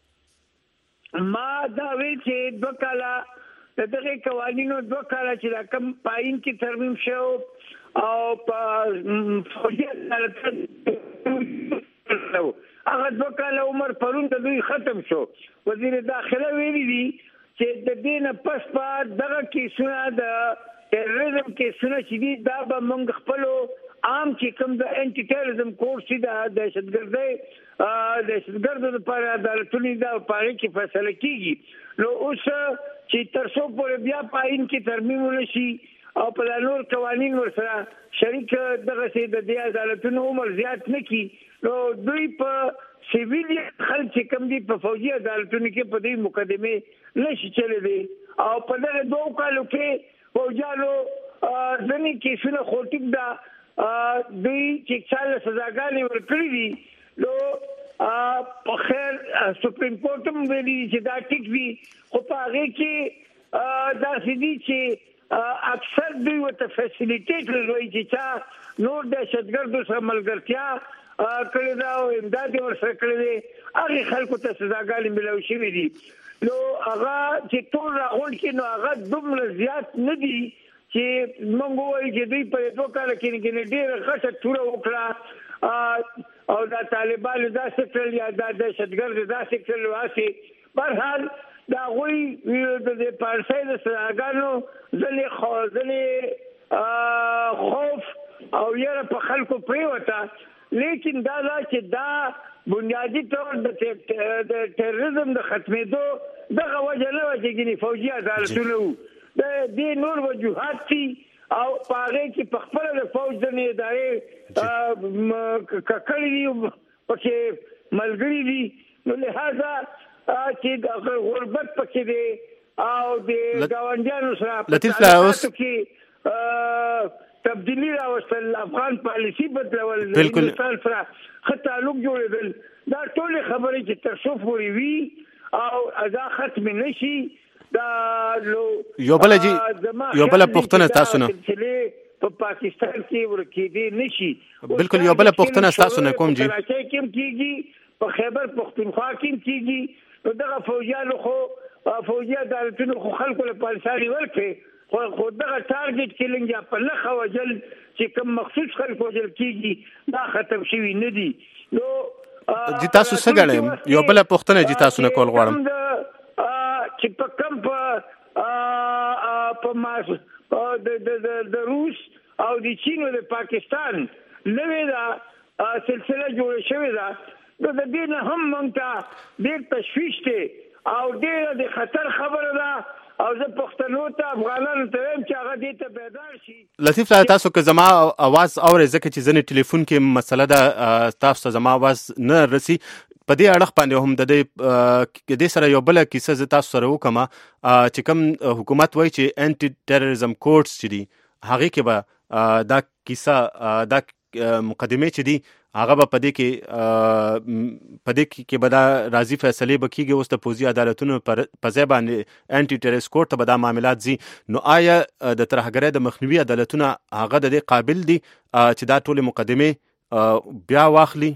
ما دا وی چې 2 کاله دغه قوانینو 2 کاله چې دا کم پاین کې ترمیم شو او په فوجي عدالت هغه 2 کال عمر پرون د دوی ختم شو. وزیر داخله ویلي دي چې د دې نه پس په دغه کیسونه د ټیرریزم کیسونه چې دي دا به موږ خپلو عام چې کوم د انټي ټیرریزم کورس چې د دهشتګردو لپاره عدالتونه دا پاره کې فیصله کیږي. نو اوس چې تر څو پورې بیا پاین کې ترمیم ونشي او په نور قوانین ورسره شریک دغه سي د دې عدالتونو عمر زیات نه کی نو دوی په سیویل خلک کوم دي په فوجي عدالتونو کې په دې مقدمه نشي چلے دي او په دغه 2 کالو کې فوجانو ځنی کیسونه خوټیک دا دوی چې څاله سزاګانې ورکړي دي نو په خیر سپریم کورټ هم ویلي چې دا ټیک وي خو په هغه کې دا سدي چې اکثر دوی ورته فیسیلیټیټ لري چې چا نور د شتګردو سره ملګرتیا کړی دا او امداد ورسره کړی دی هغه خلکو ته سزاګانې ملو شوې دي. نو هغه چې ټول راغون کې نو هغه دومره زیات نه دي چې موږ وایو چې دوی په 2 کال کې ډېر غټه توره وکړه او دا طالبان دا سکتل یا دا دهشتګرد دا سکتل واسي بهرحال دا غوي د پارسای د سزاګانو ځلې خوف او یره په خلکو پریوته لیکن دا چې دا بنیادی طور د ټیرریزم د ختمېدو دغه وجه نه و چې فوجي عدالتونه د دې نور وجوهات دي او پاره کې په خپل د فوج د ادارې ککړې دي پکې ملګری دي نو لہذا چې د غربت پکې دي او د گاونډیانو سره لطیف لاوس تبدیلی راوستل افغان پالیسی بدلول هندوستان سره ښه تعلق جوړېدل دا ټول خبرې چې تر څو پورې وي او ادا ختم نشي دا یو بل پوښتنه تاسو نه په پاکستان کې ورکېدي نشي بالکل یو بل پوښتنه تاسو نه کوم جی کوم کیږي په خیبر پختونخوا کې کیږي نو دغه فوجیانو خو فوجي عدالتونو خو خلکو له پالساري ورکړي خو دغه ټارګټ کیلینګ یا په لخوا وجل چې کوم مخصوص خلکو وجل کیږي دا ختم شوی نه دي. نو جی تاسو څه غواړئ یو بل پوښتنه جی تاسو نه کول غواړم چې په کوم په ماس د روس او د چین او د پاکستان نوې دا سلسله جوړه شوې ده نو د دې نه هم موږ ته ډېر تشویش دی او ډېر د خطر خبره ده او زه پښتنو ته افغانانو ته وایم چې هغه دې ته بیدار شي. لطیف صاحب تاسو که زما اواز اورئ ځکه چې ځینې ټلیفون کې مسله ده تاسو ته زما اواز نه رسي په دې اړه باندې هم د دې سره یو بل کیسه ز تاسو سره وکم چې کوم حکومت وایي چې انټي ټیرریزم کورټس چې دي هغه کې به دا کیسه دا مقدمه چې دي هغه به په دې کې به دا راضي فیصلې به کېږي اوس د پوځي عدالتونو په ځای باندې انټي ټیرریست کورټ ته به دا معاملات ځي نو آیا د ترهګرۍ د مخنیوي عدالتونه هغه د دې قابل دي چې دا ټولې مقدمې بیا واخلي؟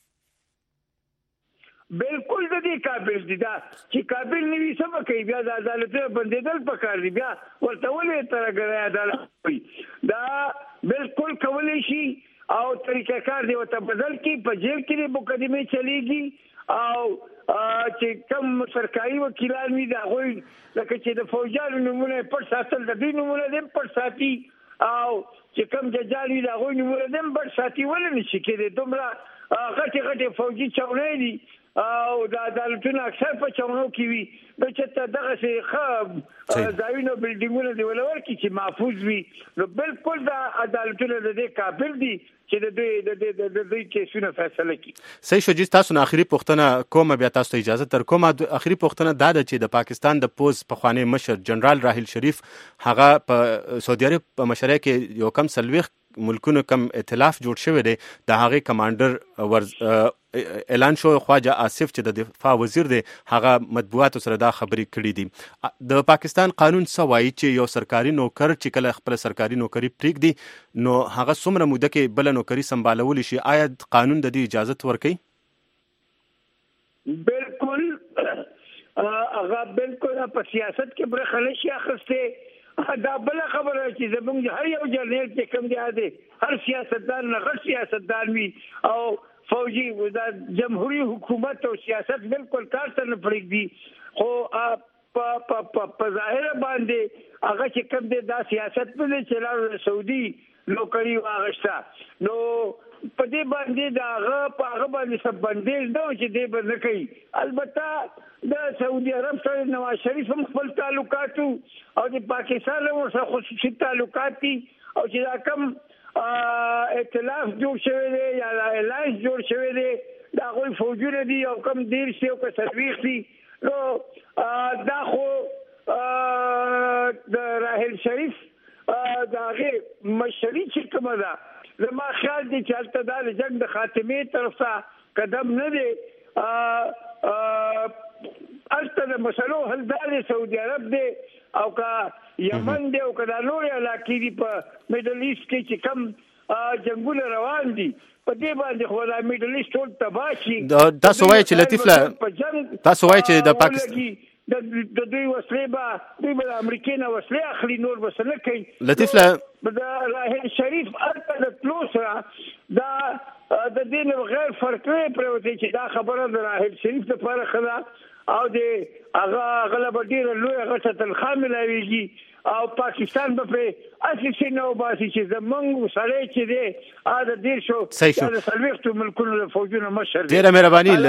بالکل د دې قابل دي دا چې قابل نه وي سم کوي بیا د عدالتونو بندیدل پکار دي بیا ورته ولې ترهګرۍ عدالت دا بالکل کولی شي او طریقه کار دی ورته بدل کی په جیل کې مقدمه چلیږي او چې کوم سرکاري وکیلان وي دا غوي لکه چې د فوجانو نمونه پټ ساتل د دې نمونه دې پټ ساتي او چې کوم ججال وي دا غوي نمونه دې پټ ساتي ولې نشي کېدای دومره غټي فوجي چاونې دي او د عدالتونو اکثر په چاونو کې وي نو چې دغه شي ځایونو بلډینګونه دی ولور کې چې محفوظ وي نو بالکل د عدالتونو د دې قابل دي چې د دې کیسونو فیصله کړي. صحیح شو جی تاسو نه اخري پوښتنه کوم بیا تاسو ته اجازه تر کومه اخري پوښتنه دا ده چې د پاکستان د پوز پخوانی مشر جنرال راحیل شریف هغه په سعودي عرب په مشرۍ کې یو کم سلويخ ملکونو کم ائتلاف جوړ شوی دی د هغه کمانډر اعلان شو خواجه آصف چې د دفاع وزیر دی هغه مطبوعاتو سره دا خبرې کړې دي د پاکستان قانون څه وایي چې یو سرکاري نوکر چې کله خپل سرکاري نوکری پرېږدي نو هغه څومره موده کې بل نوکری سمبالولی شي آیا قانون د دې اجازه ورکوي؟ بالکل هغه بالکل په سیاست کې برخه نشي اخیسته دا بل خبره چې زمونږ هر یو جرنیل چې کوم دی هر سیاستدان نه غیر سیاستدان وي او فوجي د جمهوریت حکومت او سیاست بالکل کار ته نه پرېږدي خو په ظاهر باندې هغه چې کوم دی دا سیاست په دې چې لاره سعودي لوکړی واغښتا نو په دې باندې دا هغه باندې سب بندیز دا چې دې باندې کوي البته د سعودي عرب سره نواز شریف هم خپل تعلقات او د پاکستان سره خصوصي تعلقات دي او چې دا کوم ائتلاف جوړ شوی دی یا الایانس جوړ شوی دی دا غوي فوجونه دي او کم دیر شي او کسرويخ دي نو دا خو د راحل شریف داغه مشري چې کومه ده زما خیال دي چې البته دا جنگ د خاتمه طرفه قدم نه دی البته د مسلو حل د سعودي عرب دی او کا یمن دی او کدا نور علاقې دی په میډل ایست کې چې کم جنگونه روان دي په دې باندې خو د میډل ایست ټول تباشي تاسو وایي چې لطیف لا تاسو وایي چې د پاکستان د دوی وسلې به دوی به امریکای نه وسلې اخلي نور بس نه کوي لطیف لا د راحل شریف ارته د پلوسرا دا د دین غیر فرق نه پروتي چې دا خبره د راحل شریف لپاره خلا او د هغه غلبه ډیره لوی غټه تنخواه ملاويږي او پاکستان به اساسي نو باسي چې زمونږ سره چې دی د دیر شو د سلويختو ملکونو د فوجونو مشر ډیره مهرباني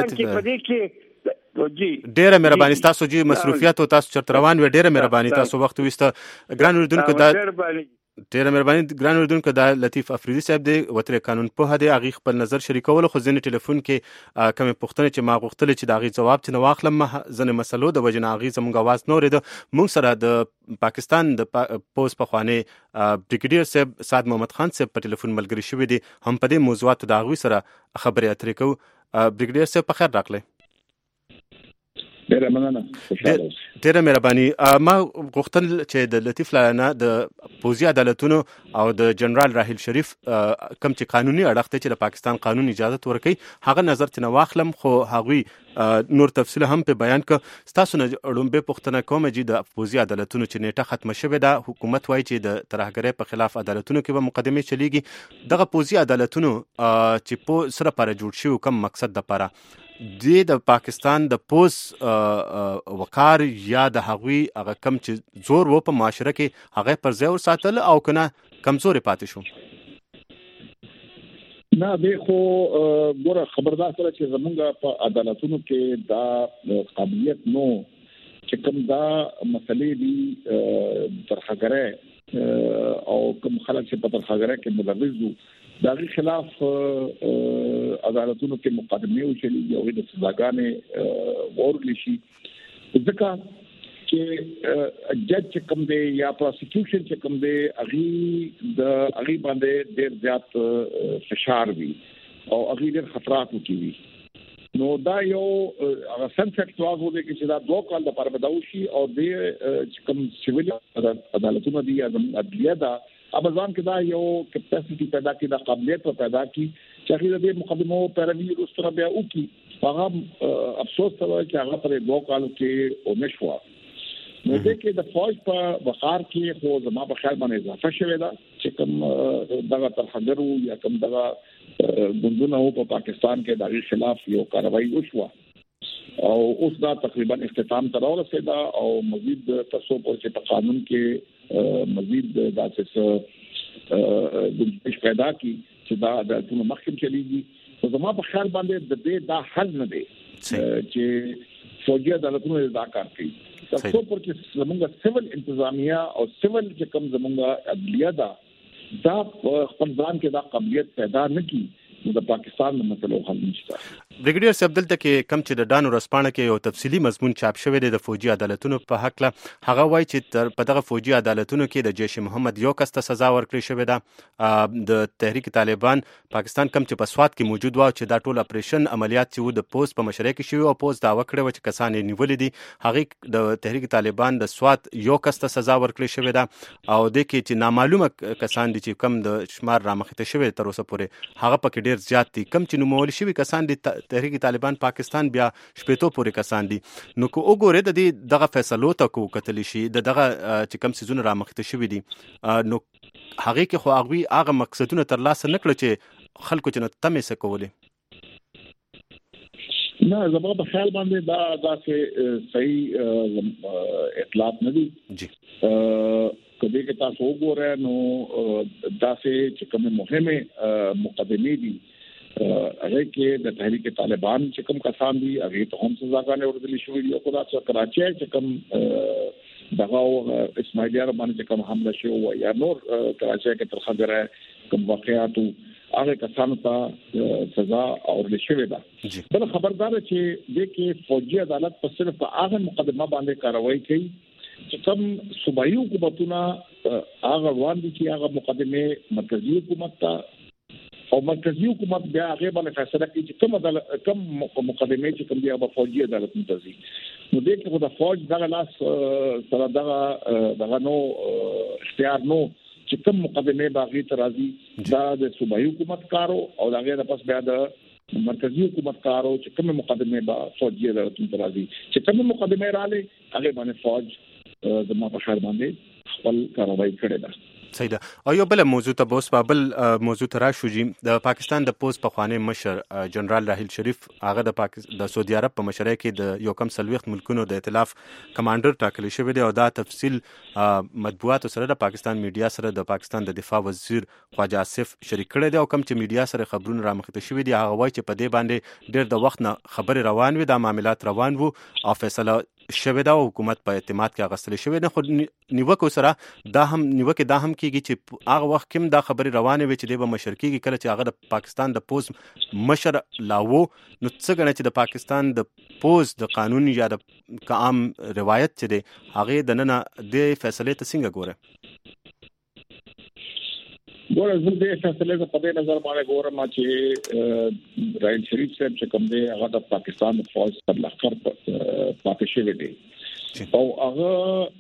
ډیره مهرباني تاسو جی مصروفیت او تاسو چرته روان و ډیره مهرباني تاسو وخت وسته ګران اوردونکو دا ډیره مهرباني ګران اوردونکو دا لطیف افریدي صاحب دی وتر قانون په هدي اغه خپل نظر شریکول خو ځنه ټلیفون کې کوم پوښتنه چې ما غوښتل چې دا غي جواب چې نو واخلم ځنه مسلو د وجنه اغه زموږ आवाज نور د مونږ سره د پاکستان د پوز په خوانه بریګیډیر صاحب سعد محمد خان صاحب په ټلیفون ملګری شوی دي هم په دې موضوعات د اغه سره خبرې اترې کو بریګیډیر صاحب په خیر راغلی ډیره مهرباني ما غوښتل چې د لطیف لانه د پوزي عدالتونو او د جنرال راحل شریف کم چې قانوني اړخ ته چې د پاکستان قانون اجازه ورکړي هغه نظر ته واخلم خو هغه نور تفصیل هم په بیان ک تاسو نه اړومبه پښتنه کوم چې د پوزي عدالتونو چې نیټه ختمه شوه د حکومت وایي چې د ترهګرۍ په خلاف عدالتونو کې به مقدمه چلیږي دغه پوزي عدالتونو چې په سره پر جوړ شي کوم مقصد د لپاره د پاکستان د پوز وقار یا د هغوی هغه کم چې زور و په معاشره کې هغه پر ځای ور ساتل او کنه کمزوري پاتې شو نه به خو ګوره خبردار سره چې زمونږ په عدالتونو کې دا قابلیت نو چې کوم دا مسلې دي ترخګره او کوم خلک چې په ترخګره کې ملوث دي دغه خلاف عدالتونو کې مقدمه وشلي او د سزاګانې ورغلي شي ځکه چې جج کوم دی یا پروسیکیوشن چې کوم دی اغي باندې ډېر زیات فشار وي او اغي ډېر خطرات کوي نو دا یو هغه سنسټ کلاوز وږي چې دا 2 کال د پر بداوشي او د کوم سیویل عدالتونو دی یا عدلیه دا ابزان کې دا یو کیپاسټی پیدا کی دا قابلیت پیدا کی چې هغه د مقدمو پیروي وروسته بیا وکي هغه افسوس سره چې هغه پر 2 کال کې او نشو نو د کې د فوج په بخار کې خو زما په خیال باندې اضافه شوه دا چې کوم دغه ترخګرو یا کوم دغه ګوندونه په پاکستان کې دغه خلاف یو کاروایی وشوه او اوس دا تقریبا اختتام ته ورسېدا او مزید تاسو په په قانون کې مزید داسې د پیدا کی چې دا د ټول محکمه چلیږي زما په خیال باندې د دې دا حل نه دی چې فوجي عدالتونو دا کار کوي تاسو پر چې زمونږ سیول انتظامیه او سیول چې کوم زمونږ عدلیه دا خپل ځان کې دا قابلیت پیدا نه کی د پاکستان د مسلو حل نشته بریګیډیر صاحب دلته کې کم چې د ډانو رسپانه کې یو تفصیلی مضمون چاپ شوی دی د فوجي عدالتونو په حق له هغه وایي چې په دغه فوجي عدالتونو کې د جیش محمد یو کس ته سزا ورکړې شوې ده د تحریک طالبان پاکستان کم چې په سوات کې موجود و چې دا ټول اپریشن عملیات چې د پوز په مشرۍ کې شوی او پوز دا وکړه چې کسان یې نیولې دي هغه د تحریک طالبان د سوات یو کس ته سزا ورکړې شوې ده او د کې چې نامعلومه کسان دي چې کم د شمار رامخته شوی تر اوسه پورې هغه پکې ډیر زیات دي کم چې نومول شوی کسان دي تحریک طالبان پاکستان بیا شپېتو پورې کسان دي نو کو وګوره د دې دغه فیصلو ته کو کتل شي دغه چې کم سيزونه رامخته شوی دي نو هغه کې خو هغه مقصدونه تر لاسه نکړه چې خلکو چې تمه سکولې نه زما په خیال باندې دا چې صحیح اطلاعات نه دي جی کله کې تاسو وګورئ نو دا چې کومه مهمه مقدمه دي هغه کې د تحریک طالبان چې کوم کسان دي هغه ته هم سزاګانې ورکړل شوې دي او خدا چې کراچي چې کوم دغه اسماعیلیار باندې کوم حمله شو یا نور کراچي کې تر خبره کوم واقعاتو هغه کسانو ته سزا اورل شوې ده بل خبردار چې د کې فوجي عدالت په صرف هغه مقدمه باندې کاروایی کوي چې کوم صوبایي حکومتونه هغه وړاندې چې هغه مقدمه مرکزی حکومت ته او مرکزی حکومت بیا هغه باندې فیصله کوي چې کوم مقدمه چې کوم دی هغه فوجي عدالت منتظي نو دې کې خو د فوج دغه لاس سره دغه نو اختیار نو چې کوم مقدمه باغی ترازی دا د صوبایي حکومت کارو او هغه د پس بیا د مرکزی حکومت کارو چې کوم مقدمه با فوجي عدالت منتظي چې کوم مقدمه رااله هغه باندې فوج د ما په خیر باندې خپل کاروایی کړې ده صحیح ده او یو بل موضوع ته بوس بابل موضوع ترا شوجي د پاکستان د پوز په خوانې مشر جنرال راحیل شریف هغه د سعودي عرب په مشرۍ کې د یو کم سلويخت ملکونو د ائتلاف کمانډر ټاکل شوی دی او دا تفصیل مطبوعات سره د پاکستان میډیا سره د پاکستان د دفاع وزیر خواجه آصف شریک کړی دی او کم چې میډیا سره خبرونه رامخته شوی دی هغه وایي چې په دې باندې ډېر د وخت نه خبري روان وي د معاملات روان وو او فیصله شوی دا حکومت په اعتماد کې غستل شوی نه خو نیوکو سره دا هم کیږي چې هغه وخت کوم دا خبري روانه وي چې د مشرکیږي کله چې هغه د پاکستان د پوز مشر لاوو نو څه غنه چې د پاکستان د پوز د قانون یا د عام روایت چې دی هغه د نن د فیصله ته څنګه ګوره زه د فیصله په دې نظر باندې ګورم چې راحیل شریف صاحب چې کوم دی هغه د پاکستان د فوج پر لخر پاتې شوی دی او هغه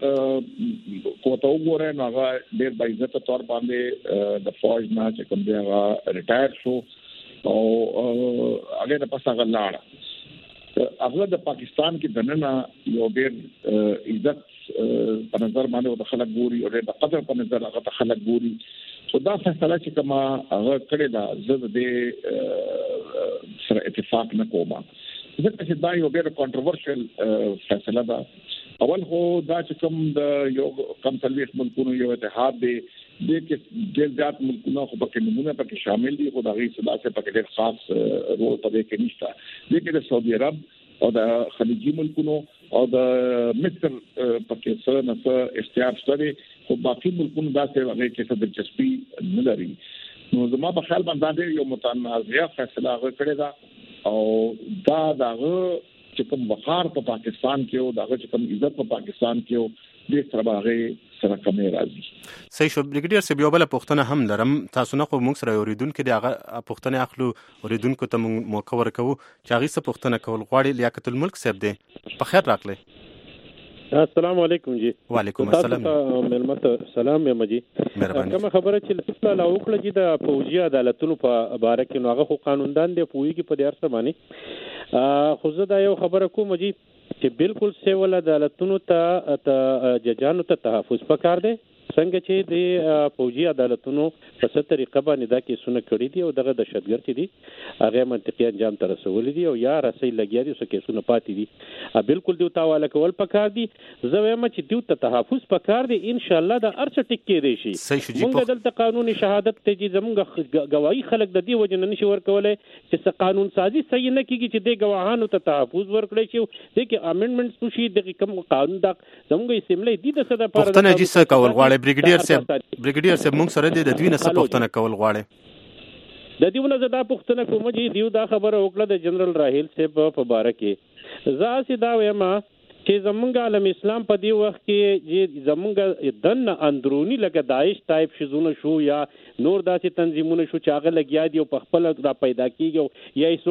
کوته وګورئ نو هغه ډېر باعزت تور باندې د فوج نه چې کوم دی هغه ریټایر شو او هغه د پاسه غلاړه هغه د پاکستان کې دننه یو ډېر عزت په نظر باندې د خلک ګوري او د قدر په نظر هغه د خلک ګوري خدا فیصله چې کما هغه کړی دا زه د سره اتفاق نه کوم ځکه چې دا یو ډېر کنټروورشل فیصله ده اول خو دا چې کوم د یو کم تلويخ ملکونو یو اتحاد دی د کې ډېر ځات ملکونو خو پکې نمونه پکې شامل دي خو دا غي صدا سے پکې ډېر خاص رول پدې کې نشته د کې د سعودي عرب او د خلیجي ملکونو او د مصر پکې سره نه اختیار شته خو باقي ملکونو دا څه هغه کې څه دلچسپي نه لري نو زما په خیال باندې یو متنازعه فیصله هغه کړې ده او دا دغه چې کوم وقار په پاکستان کې او دغه چې کوم عزت په پاکستان کې او د سرباغه سره کمې راځي صحیح شو بریګیډیر سه بیا بل پښتنه هم لرم تاسو نه خو موږ سره اوریدونکو دی هغه پښتنه اخلو اوریدونکو ته موقع ورکو چې هغه څه پښتنه کول غواړي لیاقت الملک صاحب دی په خیر راغلی السلام علیکم جی وعلیکم السلام ملمت سلام یم جی کوم خبره چې لا وکړه چې د فوجي عدالتونو په باره کې نو هغه قانوندان دی پویږي په دې ارسه باندې خو زه دا یو خبره کوم جی چې بالکل سیول عدالتونو ته ججانو ته تحفظ پکار دی څنګه چې د فوجي عدالتونو په څه طریقه باندې دا کیسونه کړی دي او دغه دهشتګرد دي هغه منطقي انجام ته رسولي دي او یا رسۍ لګیا دي څه کیسونه پاتې دي بالکل دیو تاواله کول پکار دي زه وایم چې دیو ته تحفظ پکار دي ان شاء الله دا ارڅ ټکی دی شي موږ دلته قانوني شهادت ته چې زموږ گواہی خلک د دې وجه نه نشي ورکولای چې څه قانون سازي صحیح نه کیږي چې د گواهانو ته تحفظ ورکړي شي د کې امندمنټس شي د کوم قانون دا زموږ اسمبلی دي د صدا پر پښتنه جي څه کول غواړي بریګیډیر صاحب موږ سره د دوی نه څه پښتنه کول غواړي د دیونه زدا پښتنه کوم چې دیو دا خبره وکړه د جنرال راحیل صاحب په باره کې زاسي دا وایم چې زمونږ عالم اسلام په دی وخت کې زمونږ دن اندرونی لکه داعش ټایپ شزونه شو یا نور داسې تنظیمونه شو چې هغه لګیا دي او په خپل را پیدا کیږي یا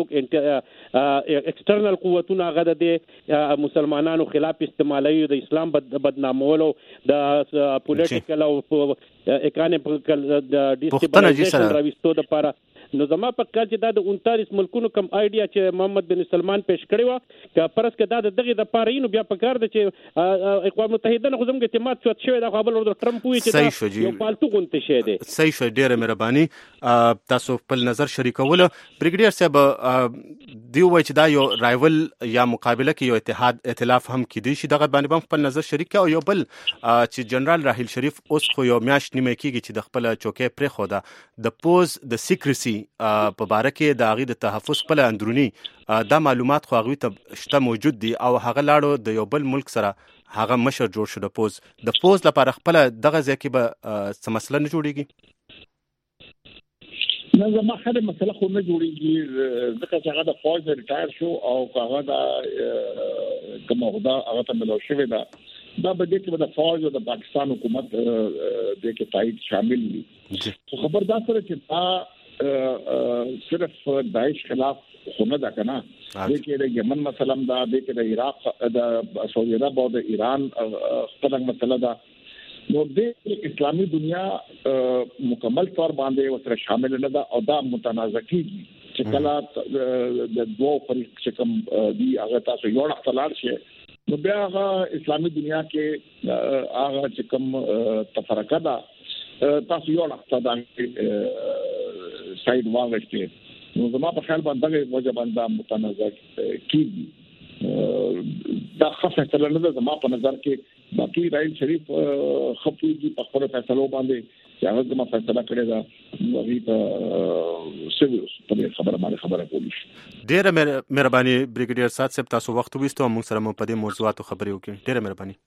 هیڅوک ایکسټرنل قوتونه هغه د مسلمانانو خلاف استعمالوي د اسلام بدنامولو د پولیټیکل او اکانومیک د ډیسټیبلایزیشن راوستو لپاره نو زما په کار چې دا د 39 ملکونو کم آیډیا چې محمد بن سلمان پیش کړی و که پرس کې دا د دغه د پاره نو بیا په کار د چې اقوام متحده نه خصم کې اعتماد چوت شوی دا خپل ورته ټرمپ وی چې دا یو پالتو غونته شه دی. صحیح شو، ډیره مهرباني. تاسو خپل نظر شریکول. بریګیډیر صاحب دی وای چې دا یو رایول یا مقابله کې یو ائتلاف هم کیدی شي، دغه باندې هم خپل نظر شریک او یو بل چې جنرال راحیل شریف اوس خو یو میاشت نیمه کېږي چې د خپل چوکۍ پرې خو دا د پوز د سیکریسي په باره کې د هغې د تحفظ خپل اندروني دا معلومات خو هغوی ته شته موجود دي او هغه لاړو د یو بل ملک سره هغه مشر جوړ شو د پوز لپاره خپل دغه ځای کې به څه مسله نه جوړیږي؟ نه زما خره مسله خو نه جوړیږي ځکه چې هغه د فوج ریټایر شو او هغه د کوم هغه ته ملو شوی دا به دې کې د فوج او د پاکستان حکومت د کې تایید شامل دي. خو خبردار سره چې دا صرف داعش خلاف خو نه ده کنه، دې کې د یمن مثلا دا دې کې د عراق د سعودي عرب او د ایران خپل مسله ده. نو د اسلامي دنیا مکمل طور باندې وسره شامل نه ده او دا متنازع کیږي چې کله د دوه فریق چې کوم دی هغه تاسو یو اختلاف شي نو بیا هغه اسلامي دنیا کې هغه چې کوم تفرقه ده تاسو یو اختلاف ساید واغشته نو زما په خیال باندې وجه باندې متنازع کیږي. دا خاصه تل نه زما په نظر کې باقي راحیل شریف خپويږي په خپل فیصلو باندې چې هغه کومه فیصله کړې ده نو هغه ته سویس په خبره کولی شي. ډیره مهرباني بریګیډیر صاحب تاسو وخت وستو موږ سره په دې موضوعاتو خبرې وکړو. ډیره مهرباني.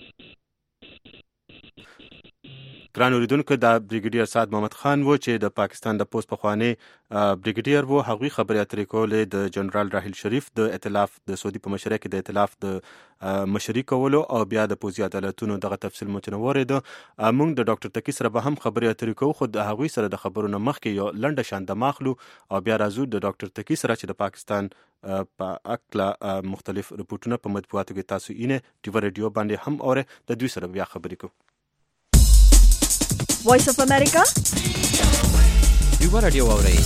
ګران اوریدونکو دا بریګیډیر سعد محمد خان و چې د پاکستان د پوسټ پخوانی بریګیډیر و هغوی خبرې اترې کولې د جنرال راحیل شریف د ائتلاف د سعودي په مشرۍ کې د ائتلاف د مشري کولو او بیا د پوځي عدالتونو دغه تفصیل متنوع دی. موږ د ډاکټر تقي سره به هم خبرې اترې کوو خو د هغوی سره د خبرو نه مخکې یو لنډه شان د ماخلو او بیا راځو د ډاکټر تقي سره چې د پاکستان په اکلا مختلف رپورټونه په مطبوعاتو کې تاسو یې ټي وی رادیو باندې هم اوره د دوی سره بیا خبرې کوو. وایس اف امریکا یو رادیو اورئ.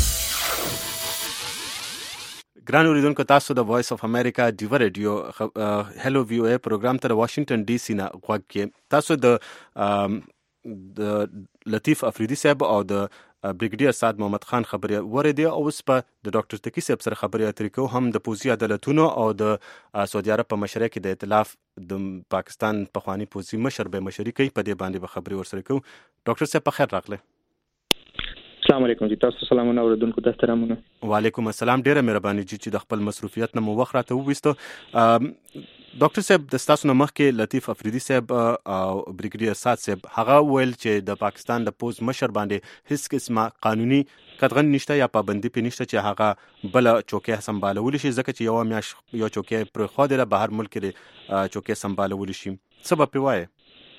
ګران اوریدونکو تاسو د وایس اف امریکا ډیو رادیو هلو وی او ای پروګرام ته واشنگټن ډي سي نه غوږ کې تاسو د لطیف افریدي صاحب او د بریګیډیر سعد محمد خان خبرې ورېدي او اوس په د ډاکټر تقي صاحب سره خبرې اترې کوو هم د پوځي عدالتونو او د سعودي عرب په مشرۍ کې د ائتلاف د پاکستان پخوانی پوځي مشر به مشري کوي په دې باندې به خبرې ورسره کوو. ډاکټر صاحب په خیر راغله. السلام علیکم جی تاسو سلامونه اوریدونکو ته احترامونه. وعلیکم السلام. ډیره مهرباني چې د خپل مصروفیت نه مو وخت راته وویستو. ډاکټر صاحب د تاسو نه مخکې لطیف افریدي صاحب او بریګیډیر سعد صاحب هغه ویل چې د پاکستان د پوز مشر باندې هیڅ قسمه قانوني قدغن نشته یا پابندي پې نشته چې هغه بل چوکۍ سمبالول شي ځکه چې یو میاش یو چوکۍ پر خو د بهر ملک کې چوکۍ سمبالول شي. سبب په وایي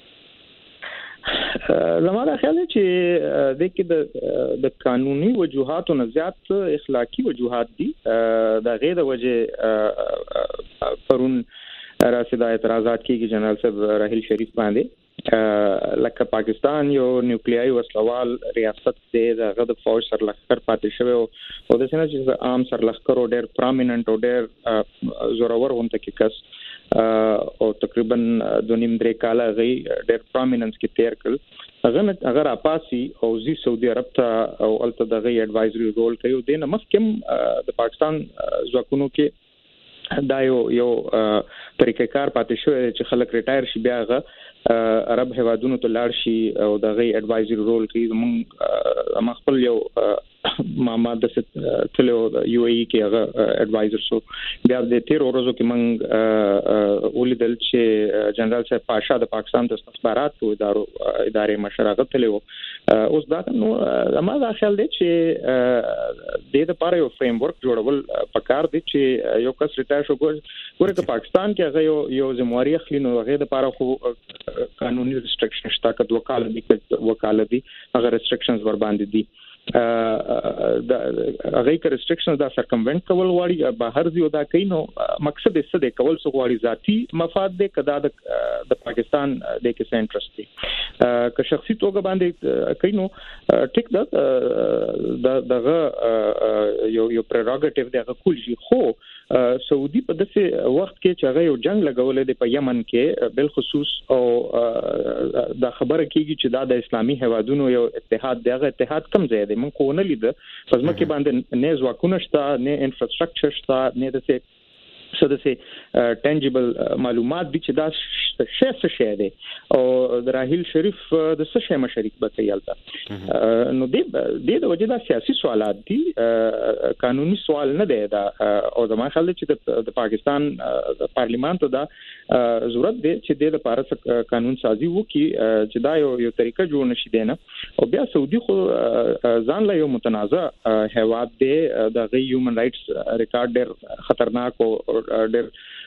زموږ خیال دی چې د کې د قانوني وجوهاتو نه زیات اخلاقی وجوهات دي. د غیر وجه پرون راسدا اعتراضات کیږي جنرال صاحب راحیل شریف باندې لکه پاکستان یو نیوکلیایي وسلوال ریاست دی دغه د فوج سرلښکر پاتې شوی او د سینه چې عام سرلښکر او ډېر پرامیننت او ډېر زورور غونډه کې کس او تقریبا 2.5 کال غي ډېر پرامیننس کې تیر کړ اگر اپاسي او زی سعودي عرب ته او الته دغه ایڈوایزري رول کوي د نه مخکم د پاکستان ځواکونو کې دا یو طریقې کار پاتې شو چې خلک ریټایر شي بیا غا عرب هوادونو ته لاړ شي او دغه ایڈوایزري رول کوي. زموږ خپل یو ما د تلو یو ای کې هغه ایڈوایزر شو بیا د 13 ورځو کې موږ ولیدل چې جنرال صاحب پاشا د پاکستان د استخباراتو ادارې مشر غتلو اوس دا نو زموږ خیال دی چې د لپاره یو فریم ورک جوړول پکار دي چې یو کس ریټایر شو ګوره که پاکستان کې هغه یو ذمہواری اخلي نو هغه لپاره خو قانوني ریستریکشن شته کډ وکاله دي هغه ریستریکشنز ور باندې دي هغه کې ریستریکشن دا سرکمونټ کول غواړي بهر دی دا کینو مقصد یې څه دی کول څه غواړي ذاتی مفاد دی کدا د پاکستان د کې سنټرست دی که شخصي توګه باندې کینو ټیک دا دغه یو پریروګیټیو دی هغه کول شي خو سعودي په داسې وخت کې چې هغه یو جنگ لګولې دی په یمن کې بل خصوص او دا خبره کیږي چې دا د اسلامي هیوادونو یو اتحاد دی هغه اتحاد کم ځای دی مونږ کو نه لید پس مکه باندې نه ځواکونه شته نه انفراستراکچر شته نه داسې ټنجیبل معلومات دي چې دا څه دی او د راهیل شریف د څه شی مشرک بکیالته نو د وجه دا سیاسي سوالات دي قانوني سوال نه دی دا او زما خیال چې د پاکستان پارلیمان ته دا ضرورت دی چې د لپاره قانون سازي وکړي چې دا یو طریقه جوړ نشي دی نه او بیا سعودي خو ځان له یو متنازع هیواد دی د هیومن رائټس ریکارډ ډېر خطرناک او ډېر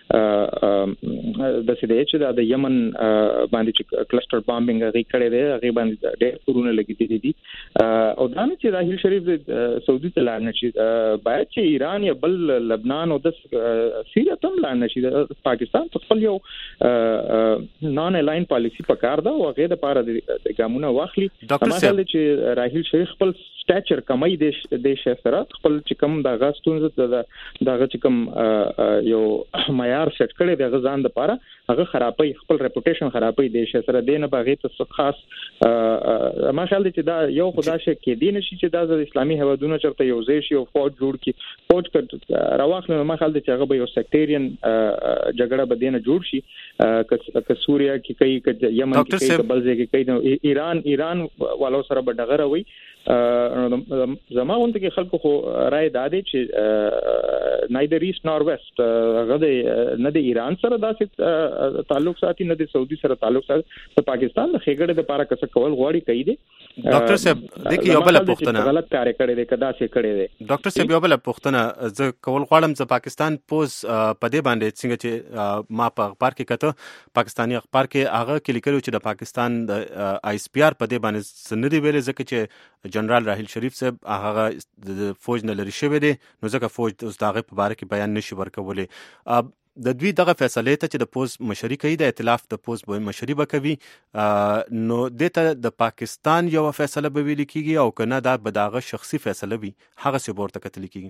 د سیده چې د یمن باندې چې کلسټر بامبینګ غي کړي دی هغه باندې ډېر پرونه لګیدي دي او دا نه چې راهیل شریف سعودي ته لاړ نشي باید چې ایران یا بل لبنان او د سیریا ته لاړ نشي پاکستان خپل یو نان الاین پالیسی پکار دا او هغه د پاره د ګامونه واخلي مثلا چې راهیل شریف خپل سټیچر کمای د شفره خپل چې کم د غاستون دغه چې کم یو معیار سیټ کړي د غزان د پاره هغه خرابې خپل ریپوټیشن خرابې د شفره دینه باغې ته خاص ما خیال چې دا یو خدا شي کې دین شي چې دا د اسلامي هوادونو چرته یو ځای شي او فوج جوړ کی فوج راوخل ما خیال چې هغه به یو سیکټریان جګړه بدینه جوړ شي ک سوریا کې کوي ک یمن کې کوي بل ځای کې کوي ایران والو سره بدغره وي زما غونډه کې خلکو خو رائے دادې چې نایدر ایست نور ویست غده نه د ایران سره داسې تعلق ساتي نه د سعودي سره تعلق ساتي په پاکستان د خېګړې د لپاره کڅ کول غواړي کوي دي ډاکټر صاحب د یو بل پښتنه غلط کار کړی دی کدا سي کړی دی ډاکټر صاحب یو بل پښتنه ز کول غواړم ز پاکستان پوز په دې باندې څنګه چې ما په اخبار کې کته پاکستانی اخبار کې هغه کې لیکلو چې د پاکستان د آی اس پی آر په دې باندې سندري ویلې ځکه چې جنرال راهیل شریف صاحب هغه د فوج نه لري شوی دی نو ځکه فوج اوس دغه په اړه کې بیان نشي ورکولې د دوی دغه فیصله ته چې د پوز مشري کوي د ائتلاف د پوز به مشري وکوي نو دته د پاکستان یو فیصله به ویل کیږي او کنه دا به دغه شخصي فیصله وي هغه څه ورته کتل کیږي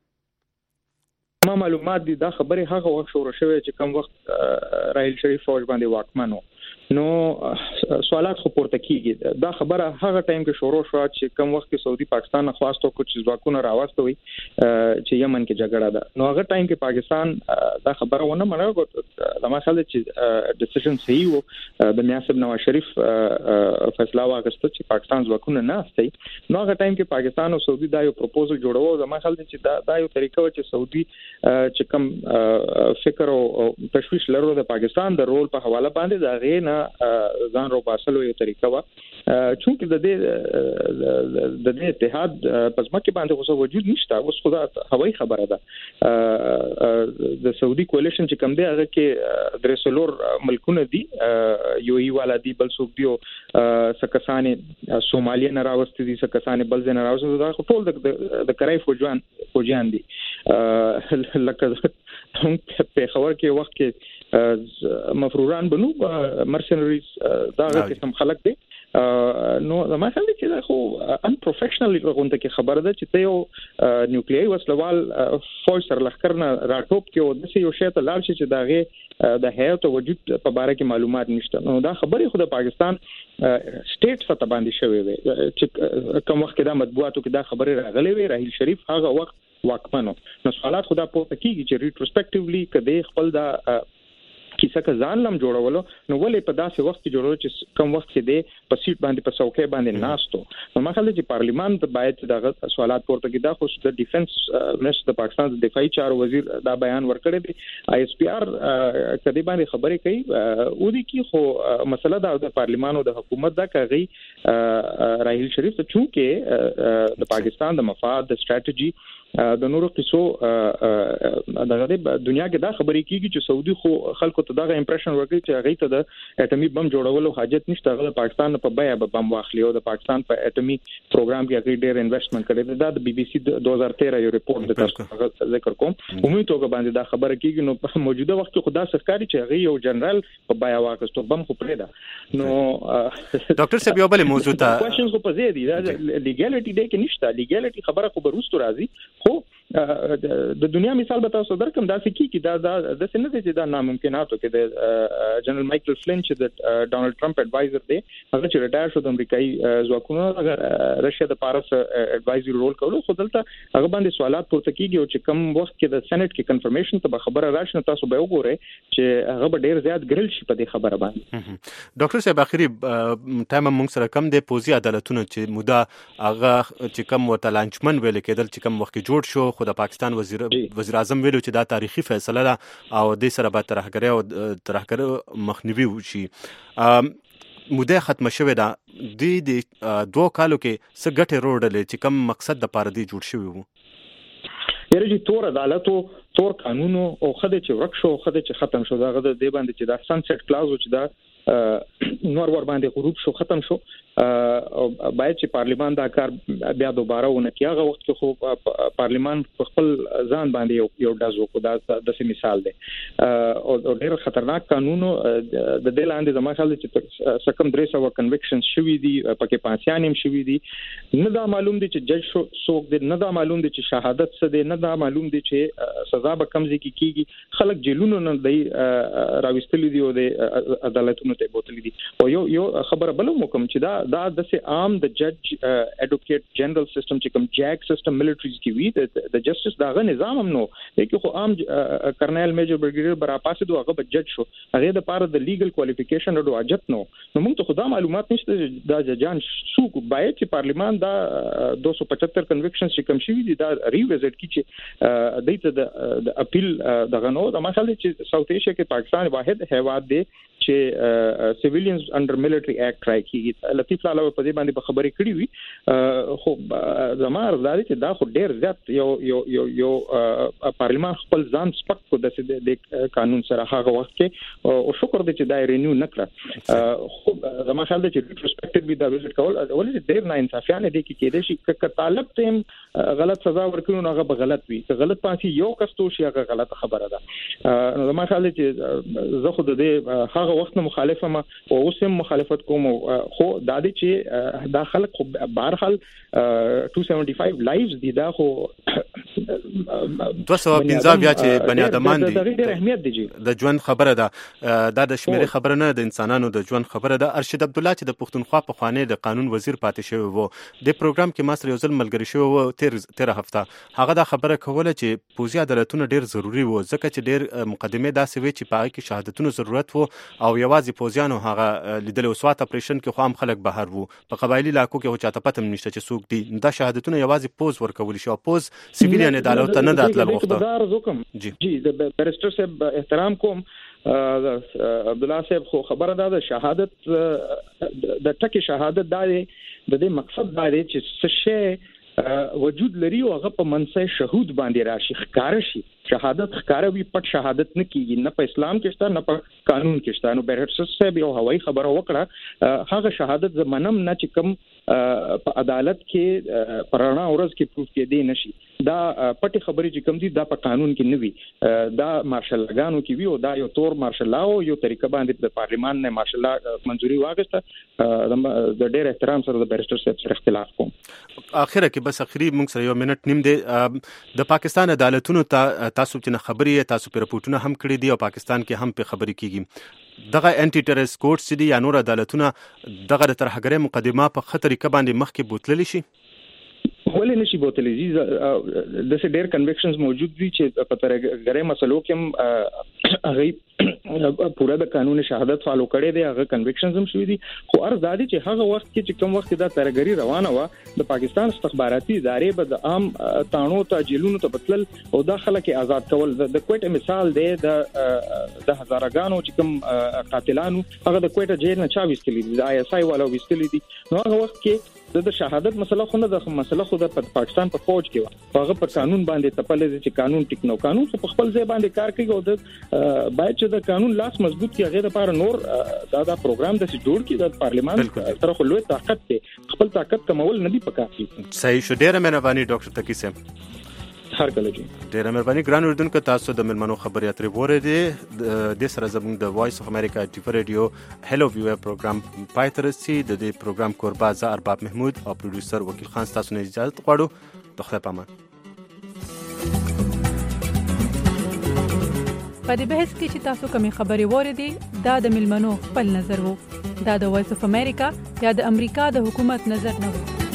ما معلومات دي دا خبره هغه وخت شروع شوه چې کوم وخت راهیل شریف فوج باندې واکمنو نو سوالات خو پورته کیږي دا خبره هغه ټایم کې شروع شو چې کوم وخت کې سعودي پاکستان خواستو کوم ځواکونه راوستوي چې یمن کې جګړه ده نو هغه ټایم کې پاکستان دا خبره ونه منله لمه خل چې ډیسیژن صحیح وو د میاسب نواز شریف فیصله واغسته چې پاکستان ځواکونه نه استي نو هغه ټایم کې پاکستان او سعودي دا یو پروپوزل جوړو لمه خل چې دا یو طریقه و چې سعودي چې کوم فکر او تشویش لرو د پاکستان د رول په حواله باندې دا غینه ځان رو باسلو یو طریقه وا چونکه د دې اتحاد پس مکه باندې خو وجود نشته اوس خدا هوایي خبره ده د سعودي کولیشن چې کوم دی هغه کې درسلور ملکونه دي یو ای والا دي بل څوک دی سکسانه سومالیا نه راوستي دي سکسانه بل ځای نه راوستي دا ټول د کرای فوجان دي لکه په خبر کې وخت کې مفروران بنو مرسنریز دا قسم خلک دي نو ما خلک چې دا خو ان پروفیشنل غونډه کې خبره ده چې ته یو نیوکلیري وسلوال فوج سره لخرنه راټوپ کې او د یو شی ته لاړ شي چې داغه د هیئت وجود په اړه کې معلومات نشته نو دا خبره خو د پاکستان سټیټ سره باندې شوی وي چې کوم وخت دا مطبوعاتو کې دا خبره راغلي وي راهیل شریف هغه وخت واکمنو نو سوالات خدا پورته کیږي چې ریټروسپیکټیولی کده خپل دا کیسه که ځان لم جوړولو نو ولې په داسې وخت کې جوړول چې کم وخت کې دی په سیټ باندې په څوکۍ باندې ناستو نو ما خلک چې پارلیمان ته باید دغه سوالات پورته کړي دا خو د ډیفنس منسټر د پاکستان د دفاعي چارو وزیر دا بیان ورکړی دی آی اس پی آر کدی باندې خبرې کوي او دي کې خو مسله دا د پارلیمان او د حکومت دا کوي راهیل شریف ته چونکه د پاکستان د مفاد د استراتیژي د نورو قصو دغه دنیا کې دا خبرې کیږي چې سعودي خو خلکو ته دا امپریشن ورکړي چې هغه ته د اټومي بم جوړولو حاجت نشته. هغه پاکستان په بیا به بم واخلي او د پاکستان په اټومي پروګرام کې هغه ډېر انویسټمنټ کړی. دا د بي بي سي 2013 یو ریپورت د تاسو ذکر کوم. عمومي توګه باندې دا خبره کیږي. نو په موجوده وخت کې خدا سرکاري چې هغه یو جنرال په بیا واکستو بم خو پرې ده. نو ډاکټر صاحب یو بل موضوع ته کوېشن خو په زیاتې دا لیګالیټي دی کې نشته. لیګالیټي خبره خو بروستو راځي. خو د دنیا مثال به تاسو درکم دا سکی کی دا د سنت چې دا ناممکناتو کې د جنرال مایکل فلین چې د ډونالد ټرمپ اډوایزر دی هغه چې ریټایر شو د امریکایي ځواکونو اگر رشیا د پارس اډوایزري رول کولو خو دلته هغه باندې سوالات پورته کیږي او چې کم وخت کې د سېنات کې کنفرمیشن ته خبره راشي تاسو به وګورئ چې هغه به ډیر زیات ګرل شي په دې خبره باندې. ډاکټر صاحب اخري ټایم موږ سره کم دی پوزي عدالتونه چې مودا هغه چې کم ورته لانچمن ویل کېدل چې کم وخت جوړ شو خو د پاکستان وزیر اعظم ویلو چې دا تاریخي فیصله ده او د سره به ترهګری او ترهګر مخنیوي وشي. موده ختم شوه ده د 2 کالو کې څه ګټه وروړل چې کم مقصد د پاره دی جوړ شوی وو. یره چې تور عدالت او تور قانون او خدای چې ورک شو خدای چې ختم شو دا غد دی باندې چې دا سنسټ کلاوز چې دا نور ور باندې غروب شو ختم شو. باید چې پارلیمان دا کار بیا دوباره ونه کیږي. هغه وخت کې خو پارلیمان خپل ځان باندې یو دازو کو دا د مثال دی او ډېر خطرناک قانون د دې لاندې زما خیال چې سکم 300 کنویکشن شوي دي پکې پانسیان هم شوي دي. نه دا معلوم دي چې جج څوک دی نه دا معلوم دي چې شهادت څه دی نه دا معلوم دي چې سزا به کم ځای کې کیږي. خلک جیلونو نه دی راوستلي دي او د عدالتونو ته بوتلي دي. او یو خبره بل کوم چې دا د عام د جج اډوکیټ جنرال سیستم چې کوم جیک سیستم ملټریز کې وی د جسټس داغه نظام هم نو لیکن خو عام کرنل میجر برګیډیر برا پاسه دوغه به جج شو هغه د پاره د لیګل کوالیفیکیشن او اجت نو موږ ته خدا معلومات نشته دا ججان څوک باید چې پارلیمان دا 275 کنویکشنز چې کوم شي دي دا ریویزټ کی چې دایته د اپیل دغه نو د مخاله چې ساوث ایشیا کې پاکستان واحد هیواد دی چې سیویلیانز انډر ملټری اکټ راکېږي. لطیف لاله په دې باندې په خبرې کړې وي خو زموږ زادي چې دا خو ډېر زیات یو پارلیمان خپل ځان سپک کو د قانون سره هغه وخت کې او شکر دې چې دا رینیو نکړه. خو زموږ خیال دی چې ریټروسپیکټیولی دا ویزټ کول ولې ډېر نه انصافانه دي کې کېدې شي که طالب ته غلط سزا ورکړي نو هغه به غلط وي که غلط پاسي یو کستو شي هغه غلط خبره ده. نو زموږ خیال دی چې زه خو د دې هغه وخت مخالفه ما او اوس هم مخالفت کوم خو دا دي چې دا خلک خو بهرحال 275 لایفز دي دا خو 250 بیا چې بنی ادمان دي ډېر اهمیت دي د ژوند خبره ده دا د شمیرې خبره نه د انسانانو د ژوند خبره ده. ارشد عبد الله چې د پښتونخوا په خوانې د قانون وزیر پاتې شوی وو د پروګرام کې ماستر یو ځل ملګری شوی وو 13 هفته هغه دا خبره کوله چې پوزي عدالتونه ډېر ضروری وو ځکه چې ډېر مقدمه داسې وي چې پاره کې شهادتونو ضرورت وو او یوازې پوزیانو هغه لیدل وسوات اپریشن کې خو هم خلک بهر وو په قبایلی علاقو کې هو چاته پته نشته چې څوک دي دا شهادتونه یوازې پوز ورکول شي او پوز سیویلیان عدالت نه داتل غوښته. جی د بیرسټر صاحب احترام کوم عبد الله صاحب خو خبره ده شهادت د ټکی شهادت دا د دې مقصد دا دی چې څه شی وجود لري او هغه په منصه شهود باندې راشي ښکار شي. شهادت ښکار وي پټ شهادت نه کیږي نه په اسلام کې شته نه په قانون کې شته. نو بیرسټر صاحب یو هوایي خبره وکړه هغه شهادت زمنم نه چې کوم په عدالت کې پرانا ورځ کې پروف کې دی نشي دا پټي خبرې چې کوم دي دا په قانون کې نه وي دا مارشل لاګانو کې وي او دا یو تور مارشل لا او یو طریقه باندې د پارلیمان نه مارشل لا منځوري واغسته. د ډېر احترام سره د بیرسټر صاحب سره اختلاف کوم. اخره کې بس اخري موږ سره یو منټ نیم دی د پاکستان عدالتونو تاسو چې خبرې تاسو په رپورټونه هم کړې دي او پاکستان کې هم په خبرې کیږي دغه انټي ټیرریست کورټ سي دي یا نور عدالتونه دغه د ترهګرۍ مقدمه په خطر کې باندې مخکې بوتللی شي ولې نشي بوتللی د څه ډېر کنویکشنز موجود دي چې په ترهګرۍ مسلو کې هم هغه پوره د قانون شهادت فالو کړي دي هغه کنویکشنز هم شوي دي خو ارز دادي چې هغه وخت کې چې کوم وخت دا ترهګرۍ روانه و د پاکستان استخباراتي ادارې به د عام تانو ته جیلونو ته بتل او د خلک آزاد کول د کوټه مثال دی د هزارګانو چې کوم قاتلانو هغه د کوټه جیل نه چا وستلی دي د آی اس آی والا وستلی دي نو هغه وخت کې د شهادت مسله خو نه د مسله خو د پاکستان په فوج کې و هغه په قانون باندې تپلې چې قانون ټیک نو قانون په خپل ځای باندې کار کوي او د باید چې د قانون لاس مضبوط کی هغه لپاره نور دا پروګرام د جوړ کی د پارلیمان تر خو لوی طاقت ته خپل طاقت کمول نه دی پکاسي. صحیح شو. ډیره مهرباني ډاکټر تقی صاحب. هر کله جی ډیره مهرباني. ګران اردوونکو تاسو د ملمنو خبري اترې وره دي د سره زموږ د وایس اف امریکا ټي وی رادیو هلو ویو پروګرام پایترسي د دې پروګرام کوربه ز ارباب محمود او پروډوسر وکیل خان تاسو نه اجازه غواړو. د خدای پامان. په دې بحث کې چې تاسو کومې خبرې وریدي دا د ملمنو خپل نظر وو. دا د وایس اف امریکا یا د امریکا د حکومت نظر نه وو.